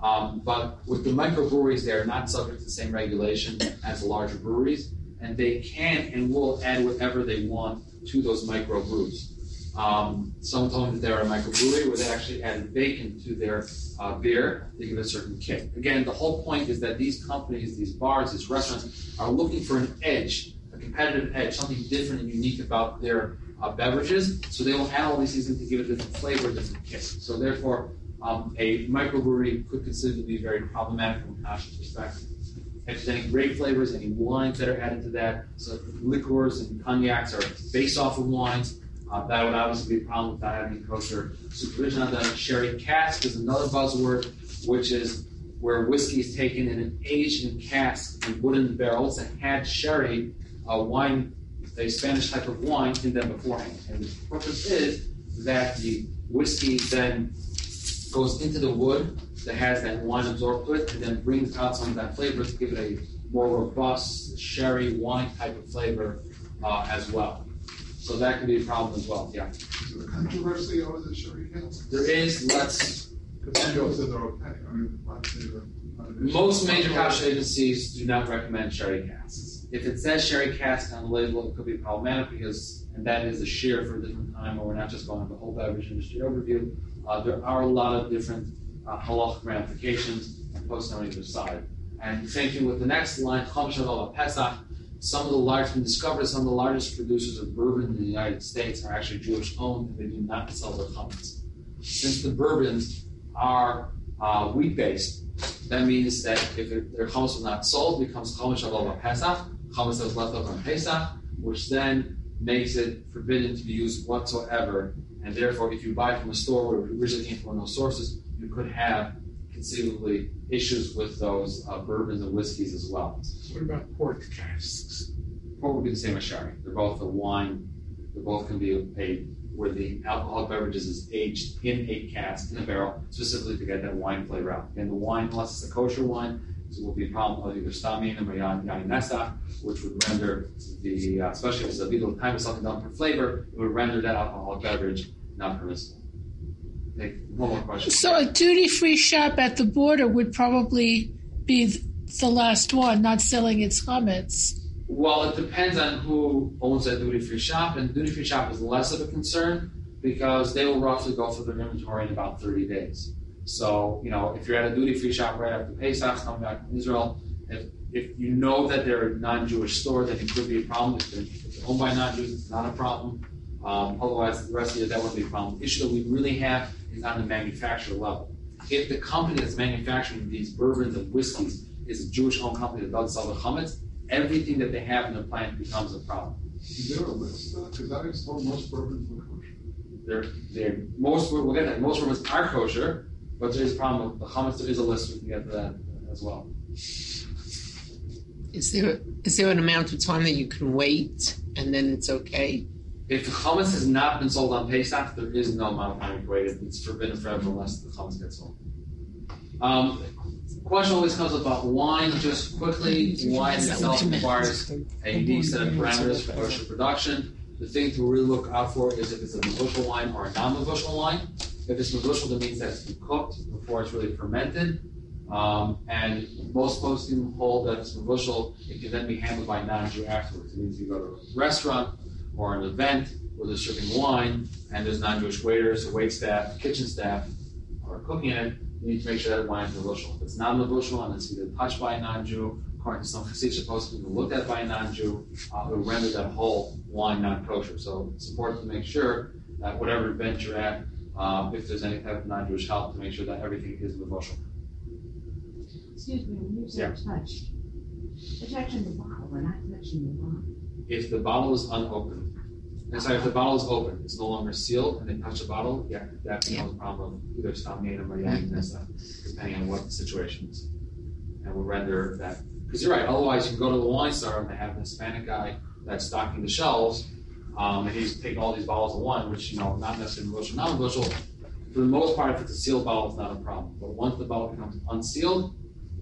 But with the microbreweries, they're not subject to the same regulation as the larger breweries, and they can and will add whatever they want to those microbrews. Someone told me that they're a microbrewery where they actually added bacon to their beer to give it a certain kick. Again, the whole point is that these companies, these bars, these restaurants are looking for an edge, a competitive edge, something different and unique about their beverages. So they will add all these things in to give it a different flavor, a different kick. So therefore, a microbrewery could consider to be very problematic from a conscious perspective. If there's any grape flavors, any wines that are added to that, so liqueurs and cognacs are based off of wines, that would obviously be a problem without having kosher supervision on that. Sherry cask is another buzzword, which is where whiskey is taken in an aged in casks in wooden barrels that had sherry, wine, a Spanish type of wine, in them beforehand. And the purpose is that the whiskey then goes into the wood that has that wine absorbed to it and then brings out some of that flavor to give it a more robust sherry wine type of flavor as well. So that could be a problem as well. Yeah. Is there a controversy over the sherry cans? There is. Let's. Because some people said they're okay. I mean, let's say they're not an issue. Most major kasha agencies do not recommend sherry casks. If it says sherry cask on the label, it could be problematic because, and that is a share for a different time, or we're not just going on the whole beverage industry overview. There are a lot of different halachic ramifications and posts on either side. And same thing with the next line, Chomesh Halav Pesach. Some of the largest producers of bourbon in the United States are actually Jewish owned, and they do not sell their chametz. Since the bourbons are wheat based, that means that if their chametz was not sold, it becomes Chomesh Halav Pesach, chametz that was left over on Pesach, which then makes it forbidden to be used whatsoever. And therefore, if you buy from a store where it originally came from those sources, you could have conceivably issues with those bourbons and whiskeys as well. What about port casks? Port would be the same as sherry. They're both a wine. They both can be where the alcoholic beverages is aged in a cask, in a barrel, specifically to get that wine flavor out. And the wine, unless it's a kosher wine, it will be a problem of either stamin or yain nesach, which would render the, especially if it's a vidul time or something done for flavor, it would render that alcoholic beverage not permissible. Take one more question. So a duty-free shop at the border would probably be the last one, not selling its chametz. Well, it depends on who owns that duty-free shop, and duty-free shop is less of a concern because they will roughly go through their inventory in about 30 days. So, if you're at a duty-free shop right after Pesach, coming back from Israel, if you know that they're a non-Jewish store, then it could be a problem. If they're owned by non-Jews, it's not a problem. Otherwise, the rest of the year, that wouldn't be a problem. The issue that we really have is on the manufacturer level. If the company that's manufacturing these bourbons and whiskeys is a Jewish-owned company that does sell the chametz, everything that they have in their plant becomes a problem. Is there a list? Because I was told most bourbons were kosher. Most bourbons are kosher, but there is a problem with the chametz. There is a list. We can get to that as well. Is there an amount of time that you can wait and then it's okay? If the chametz has not been sold on Pesach, there is no amount of time to wait. It's forbidden forever unless the chametz gets sold. Question always comes about wine. Just quickly, wine itself requires a unique set of parameters for kosher production. The thing to really look out for is if it's a mevushal wine or a non-mevushal wine. If it's mevushal, that means that it's been cooked before it's really fermented. And most posting hold that it's mevushal, it can then be handled by a non-Jew afterwards. It means you go to a restaurant or an event where they're serving wine and there's non-Jewish waiters or wait staff, kitchen staff, or cooking it, you need to make sure that wine is mevushal. If it's not mevushal and it's either touched by a non-Jew, according to some Hasidic supposed to be looked at by a non-Jew, it will render that whole wine not kosher. So it's important to make sure that whatever event you're at, if there's any type of non-Jewish help, to make sure that everything is mevushal. Excuse me, when you say touched, it's touching the bottle, we're not touching the wine. If the bottle is unopened, if the bottle is open, it's no longer sealed, and they touch the bottle, that becomes a problem of either stamin or yain nesach, depending on what the situation is, and will render that. Because you're right. Otherwise, you can go to the wine store and they have an Hispanic guy that's stocking the shelves, and he's taking all these bottles of wine, which not necessarily mevushal, not mevushal. For the most part, if it's a sealed bottle, it's not a problem. But once the bottle becomes unsealed,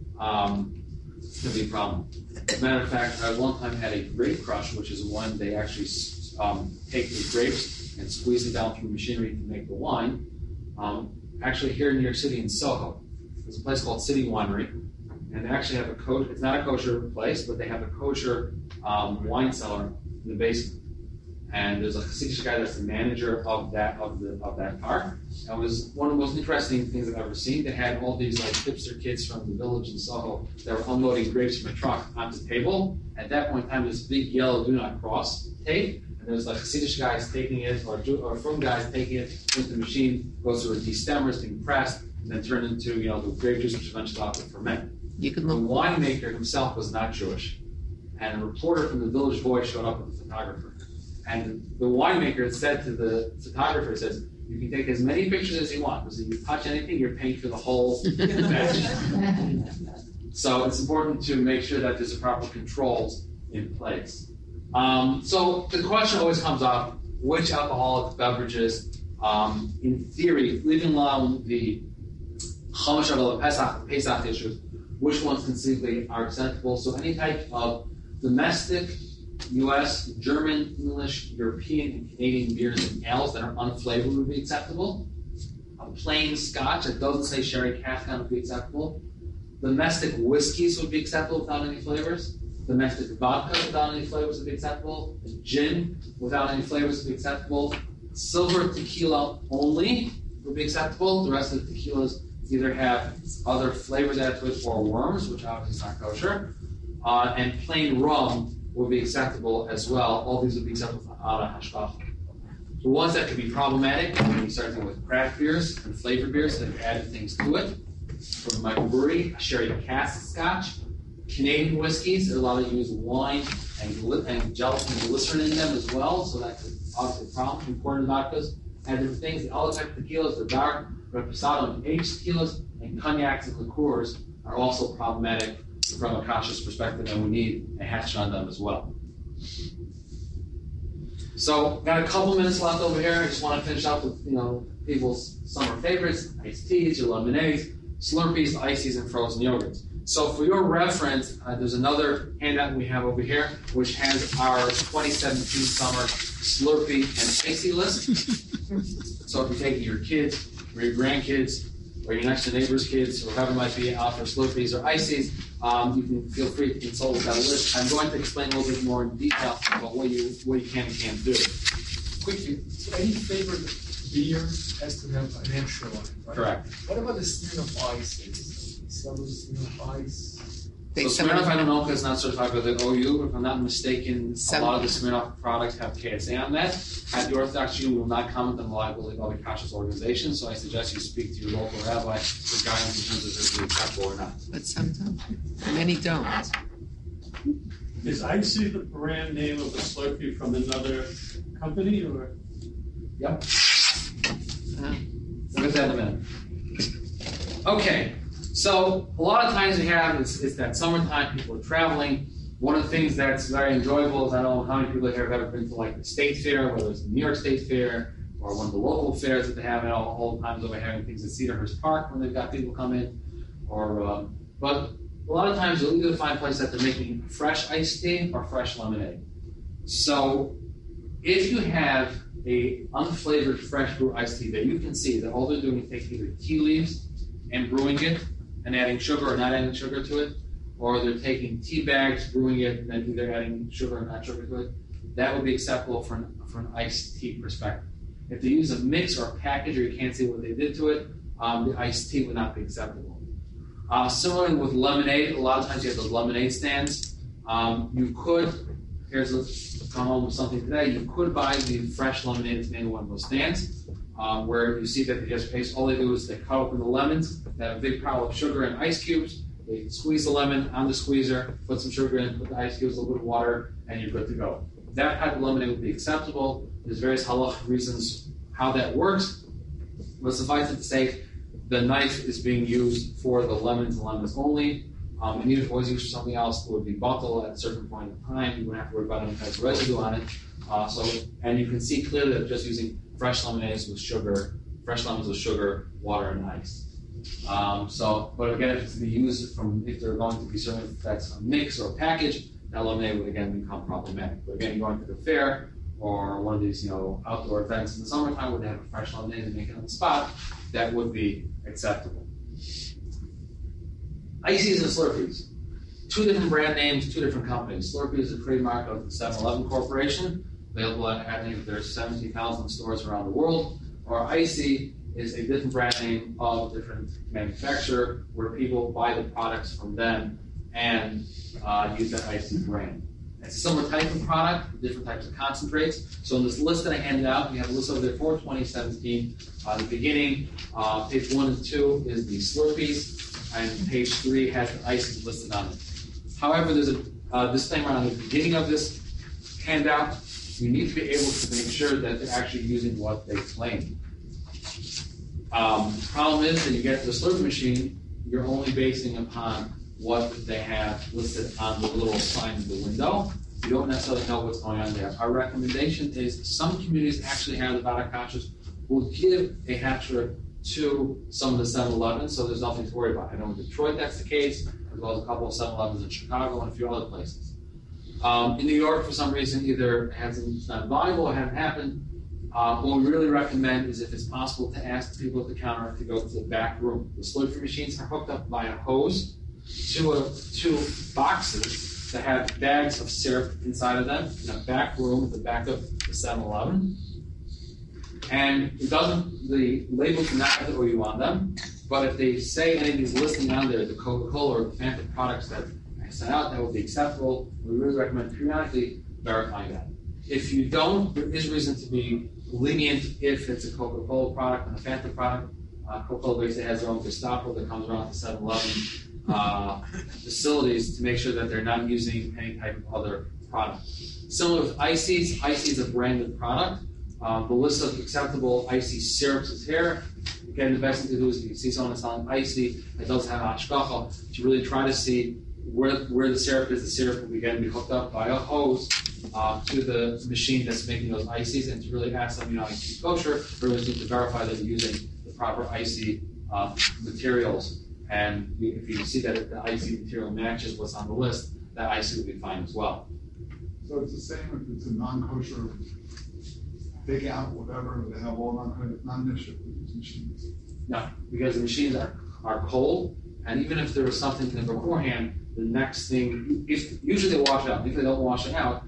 it's going to be a problem. As a matter of fact, I one time had a grape crush, which is one they actually take the grapes and squeeze them down through machinery to make the wine. Actually, here in New York City in Soho, there's a place called City Winery, and they actually have it's not a kosher place, but they have a kosher wine cellar in the basement. And there's a Hasidic guy that's the manager of that park. And it was one of the most interesting things I've ever seen. They had all these hipster kids from the village in Soho that were unloading grapes from a truck onto the table. At that point in time, there's big yellow "Do Not Cross" tape, and there's Hasidic guys taking it, or from guys taking it into the machine, goes through a destemmer, it's being pressed, and then turned into the grape juice, which eventually allowed to ferment. The winemaker himself was not Jewish, and a reporter from the Village Voice showed up with a photographer. And the winemaker said to the photographer, says, you can take as many pictures as you want, because if you touch anything, you're paying for the whole batch. So it's important to make sure that there's the proper controls in place. So the question always comes up, which alcoholic beverages, in theory, leaving alone the Chomesh Halav Pesach issues, which ones conceivably are acceptable? So any type of domestic U.S., German, English, European, and Canadian beers and ales that are unflavored would be acceptable. A plain Scotch that doesn't say sherry cask on would be acceptable. Domestic whiskeys would be acceptable without any flavors. Domestic vodka without any flavors would be acceptable. Gin without any flavors would be acceptable. Silver tequila only would be acceptable. The rest of the tequilas either have other flavors added to it or worms, which obviously is not kosher. And plain rum would be acceptable as well. All these would be acceptable without a hashgacha. The ones that could be problematic when you start dealing with craft beers and flavored beers that have added things to it. From microbrewery, sherry cask Scotch, Canadian whiskeys, there's a lot of use wine and gelatin and glycerin in them as well, so that could obviously be a problem. Imported vodkas add different things. The other type of tequilas, the dark, reposado, and aged tequilas, and cognacs and liqueurs are also problematic from a cautious perspective, and we need a hatchet on them as well. So, got a couple minutes left over here. I just want to finish up with people's summer favorites: iced teas, your lemonades, Slurpees, ices, and frozen yogurts. So for your reference, there's another handout we have over here, which has our 2017 summer Slurpee and icy list. So if you're taking your kids, or your grandkids, or your next door neighbor's kids, or whoever might be out for Slurpees or ices, you can feel free to consult with that list. I'm going to explain a little bit more in detail about what you can and can't do. Quickly, so any flavored beer has to have an entry on it, right? Correct. What about the Smirnoff Ice? Some of the Smirnoff Ice. So Smirnoff, I don't know because it's not certified by the OU, but if I'm not mistaken, a lot of the Smirnoff products have KSA on that. At the Orthodox Jew, we will not comment on the liability of other cautious organizations, so I suggest you speak to your local rabbi for guidance in terms of if it's acceptable or not. But sometimes, many don't. Is Icy the brand name of a Slurpee from another company, or? Yep. We'll get that in a minute. Okay, so a lot of times we have is that summertime, people are traveling. One of the things that's very enjoyable is I don't know how many people here have ever been to like the State Fair, whether it's the New York State Fair or one of the local fairs that they have. All the times over having things at Cedarhurst Park when they've got people come in, or but a lot of times you'll either find places that they're making fresh iced tea or fresh lemonade. So if you have a unflavored fresh brew iced tea that you can see that all they're doing is taking either tea leaves and brewing it and adding sugar or not adding sugar to it, or they're taking tea bags, brewing it, and then either adding sugar or not sugar to it, that would be acceptable for an iced tea perspective. If they use a mix or a package or you can't see what they did to it, the iced tea would not be acceptable. Similarly with lemonade, a lot of times you have those lemonade stands. You could, come home with something today, you could buy the fresh lemonade that's made in one of those stands, where you see that they just all they do is they cut open the lemons, they have a big pile of sugar and ice cubes, they squeeze the lemon on the squeezer, put some sugar in, put the ice cubes, a little bit of water, and you're good to go. That type of lemonade would be acceptable. There's various halakhic reasons how that works, but suffice it to say, the knife is being used for the lemons and lemons only. And even if it was used for something else, it would be bottled at a certain point in time. You wouldn't have to worry about any type of residue on it. And you can see clearly that just using fresh lemonades with sugar, fresh lemons with sugar, water, and ice. But again, if it's to be used if they're going to be serving, if that's a mix or a package, that lemonade would again become problematic. But again, going to the fair or one of these, outdoor events in the summertime where they have a fresh lemonade and make it on the spot, that would be acceptable. Ices and Slurpees. Two different brand names, two different companies. Slurpee is a trademark of the 7-Eleven Corporation, available at I think there's 17,000 stores around the world. Or Icy is a different brand name of a different manufacturer where people buy the products from them and use that Icy brand. It's a similar type of product, different types of concentrates. So in this list that I handed out, we have a list over there for 2017. The beginning, page 1 and 2 is the Slurpees, and page 3 has the ices listed on it. However, there's a disclaimer on the beginning of this handout. You need to be able to make sure that they're actually using what they claim. The problem is that you get to the Slurpee machine, you're only basing upon what they have listed on the little sign in the window. You don't necessarily know what's going on there. Our recommendation is some communities actually have the Vada Kashas will give a hatcher to some of the 7-Elevens, so there's nothing to worry about. I know in Detroit that's the case, as well as a couple of 7-Elevens in Chicago and a few other places. In New York, for some reason, either it's not valuable or hasn't happened. What we really recommend is, if it's possible, to ask the people at the counter to go to the back room. The Slurpee machines are hooked up by a hose to two boxes that have bags of syrup inside of them in a back room at the back of the 7-Eleven. And the labels do not have the OU on them, but if they say any of these listing on there, the Coca-Cola or the Fanta products that I sent out, that would be acceptable. We really recommend periodically verifying that. If you don't, there is reason to be lenient if it's a Coca-Cola product and a Fanta product. Coca-Cola basically has their own Gestapo that comes around the 7-Eleven facilities to make sure that they're not using any type of other product. Similar with Ices, Ice is a branded product. The list of acceptable Icy syrups is here. Again, the best thing to do is if you see someone selling Icy that does have hashgacha, to really try to see where the syrup is. The syrup will again be hooked up by a hose to the machine that's making those Ices, and to really ask them, I keep kosher, we really need to verify that you're using the proper Icy materials. And if you see that the Icy material matches what's on the list, that Icy will be fine as well. So it's the same if it's a non-kosher takeout, whatever, they have all non-kosher machines. No, because the machines are cold, and even if there was something in there beforehand, the next thing, usually they wash it out. If they don't wash it out,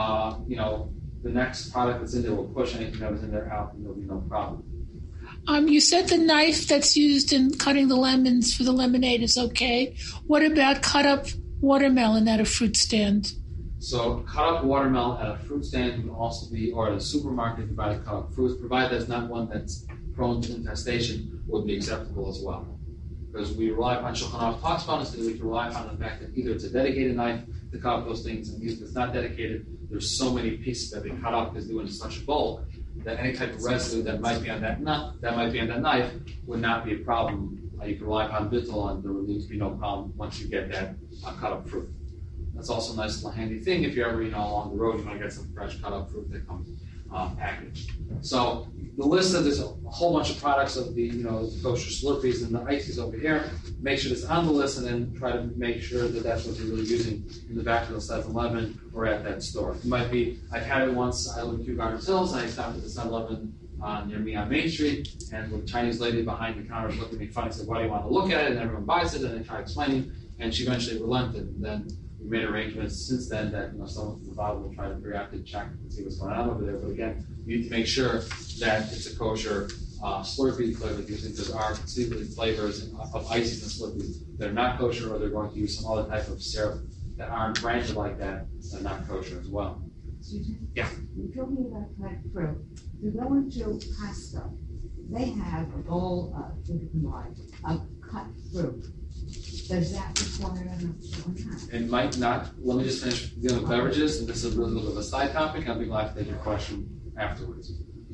the next product that's in there will push anything that was in there out, and there'll be no problem. You said the knife that's used in cutting the lemons for the lemonade is okay. What about cut up watermelon at a fruit stand? So cut up watermelon at a fruit stand would also be, or at a supermarket, if you buy cut up fruits, provided that's not one that's prone to infestation, would be acceptable as well. Because we rely upon Shulchan Aruch talks about this, we can rely upon the fact that either it's a dedicated knife to cut up those things, and if it's not dedicated, there's so many pieces that they cut up because they're in such bulk that any type of residue that might be on that knife would not be a problem. You can rely upon bittul, and there would need to be no problem once you get that cut up fruit. That's also a nice little handy thing if you're ever along the road, you want to get some fresh cut up fruit that comes packaged. So the list of there's a whole bunch of products of the kosher Slurpees and the Ices over here. Make sure it's on the list, and then try to make sure that that's what you're really using in the back of the 7-Eleven or at that store. It might be, I've had it once. I live in Kew Gardens Hills, and I stopped at the 7-Eleven near me on Main Street, and the Chinese lady behind the counter looked at me funny and said, "Why do you want to look at it?" And everyone buys it, and I tried explaining, and she eventually relented. And then we made arrangements since then that someone from the bottle will try to periodically check and see what's going on over there. But again, you need to make sure that it's a kosher Slurpee flavor, because there are conceivably flavors of Ices and Slurpees that are not kosher, or they're going to use some other type of syrup that aren't branded like that are not kosher as well. Excuse me? Yeah. You're talking about cut fruit. If you go into Costco, they have a bowl of cut fruit. Does that require an It might not. Let me just finish dealing with beverages, and this is a little bit of a side topic. I'll be glad to take your question afterwards.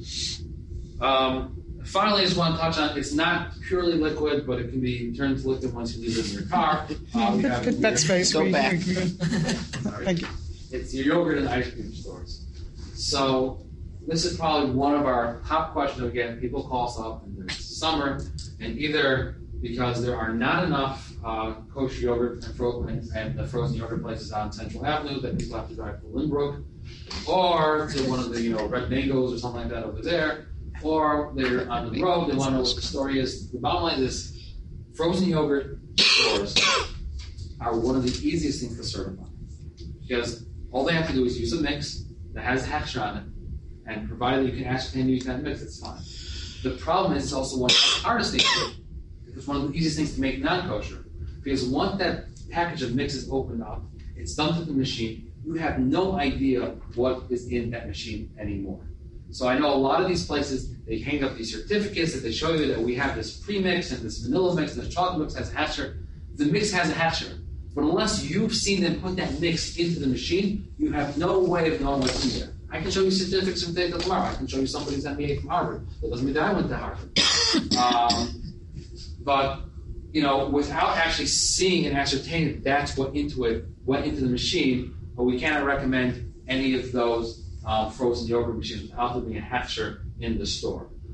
Finally, I just want to touch on, it's not purely liquid, but it can be turned to liquid once you leave it in your car. That's space. Go back. Thank you. It's your yogurt and ice cream stores. So this is probably one of our top questions. Again, people call us up, and it's summer, and either because there are not enough kosher yogurt and the frozen yogurt places on Central Avenue that people have to drive to Lynbrook, or to one of the Red Mangoes or something like that over there, or they're on the road, they want to know what the story is. The bottom line is, frozen yogurt stores are one of the easiest things to certify, because all they have to do is use a mix that has hechsher on it, and provided you can ascertain use that mix, it's fine. The problem is, it's also one of the hardest things to do. It's one of the easiest things to make non-kosher, because once that package of mix is opened up, it's dumped into the machine, you have no idea what is in that machine anymore. So I know a lot of these places, they hang up these certificates that they show you that we have this pre-mix and this vanilla mix and this chocolate mix has a hechsher. The mix has a hechsher, but unless you've seen them put that mix into the machine, you have no way of knowing what's in there. I can show you certificates from today till tomorrow. I can show you somebody's MBA from Harvard. That doesn't mean that I went to Harvard. But without actually seeing and ascertaining that's what went into the machine, we cannot recommend any of those frozen yogurt machines without there being a hechsher in the store.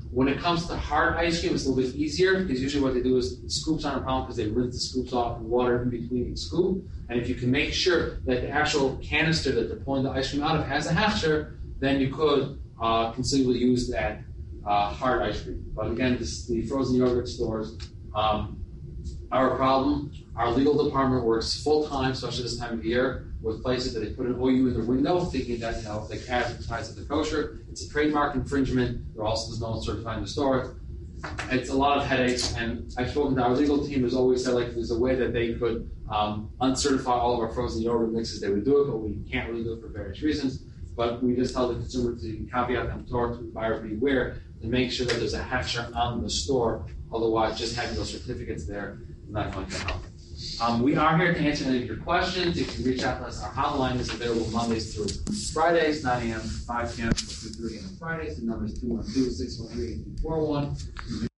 When it comes to hard ice cream, it's a little bit easier because usually what they do is the scoops aren't a problem because they rinse the scoops off in water in between each scoop. And if you can make sure that the actual canister that they're pulling the ice cream out of has a hasher, then you could conceivably use that hard ice cream. But again, the frozen yogurt stores are a problem. Our legal department works full time, especially this time of year, with places that they put an OU in their window, thinking that they can advertise that they're kosher. It's a trademark infringement. There also is no one certifying the store. It's a lot of headaches, and I've spoken to our legal team who's always said like if there's a way that they could uncertify all of our frozen yogurt mixes, they would do it, but we can't really do it for various reasons. But we just tell the consumer to caveat emptor, to buyer beware, to make sure that there's a hatcher on the store. Otherwise, just having those certificates there is not going to help. We are here to answer any of your questions. You can reach out to us. Our hotline is available Mondays through Fridays, 9 a.m. to 5 p.m. 2:30 on Fridays. The number is 212-613-8241.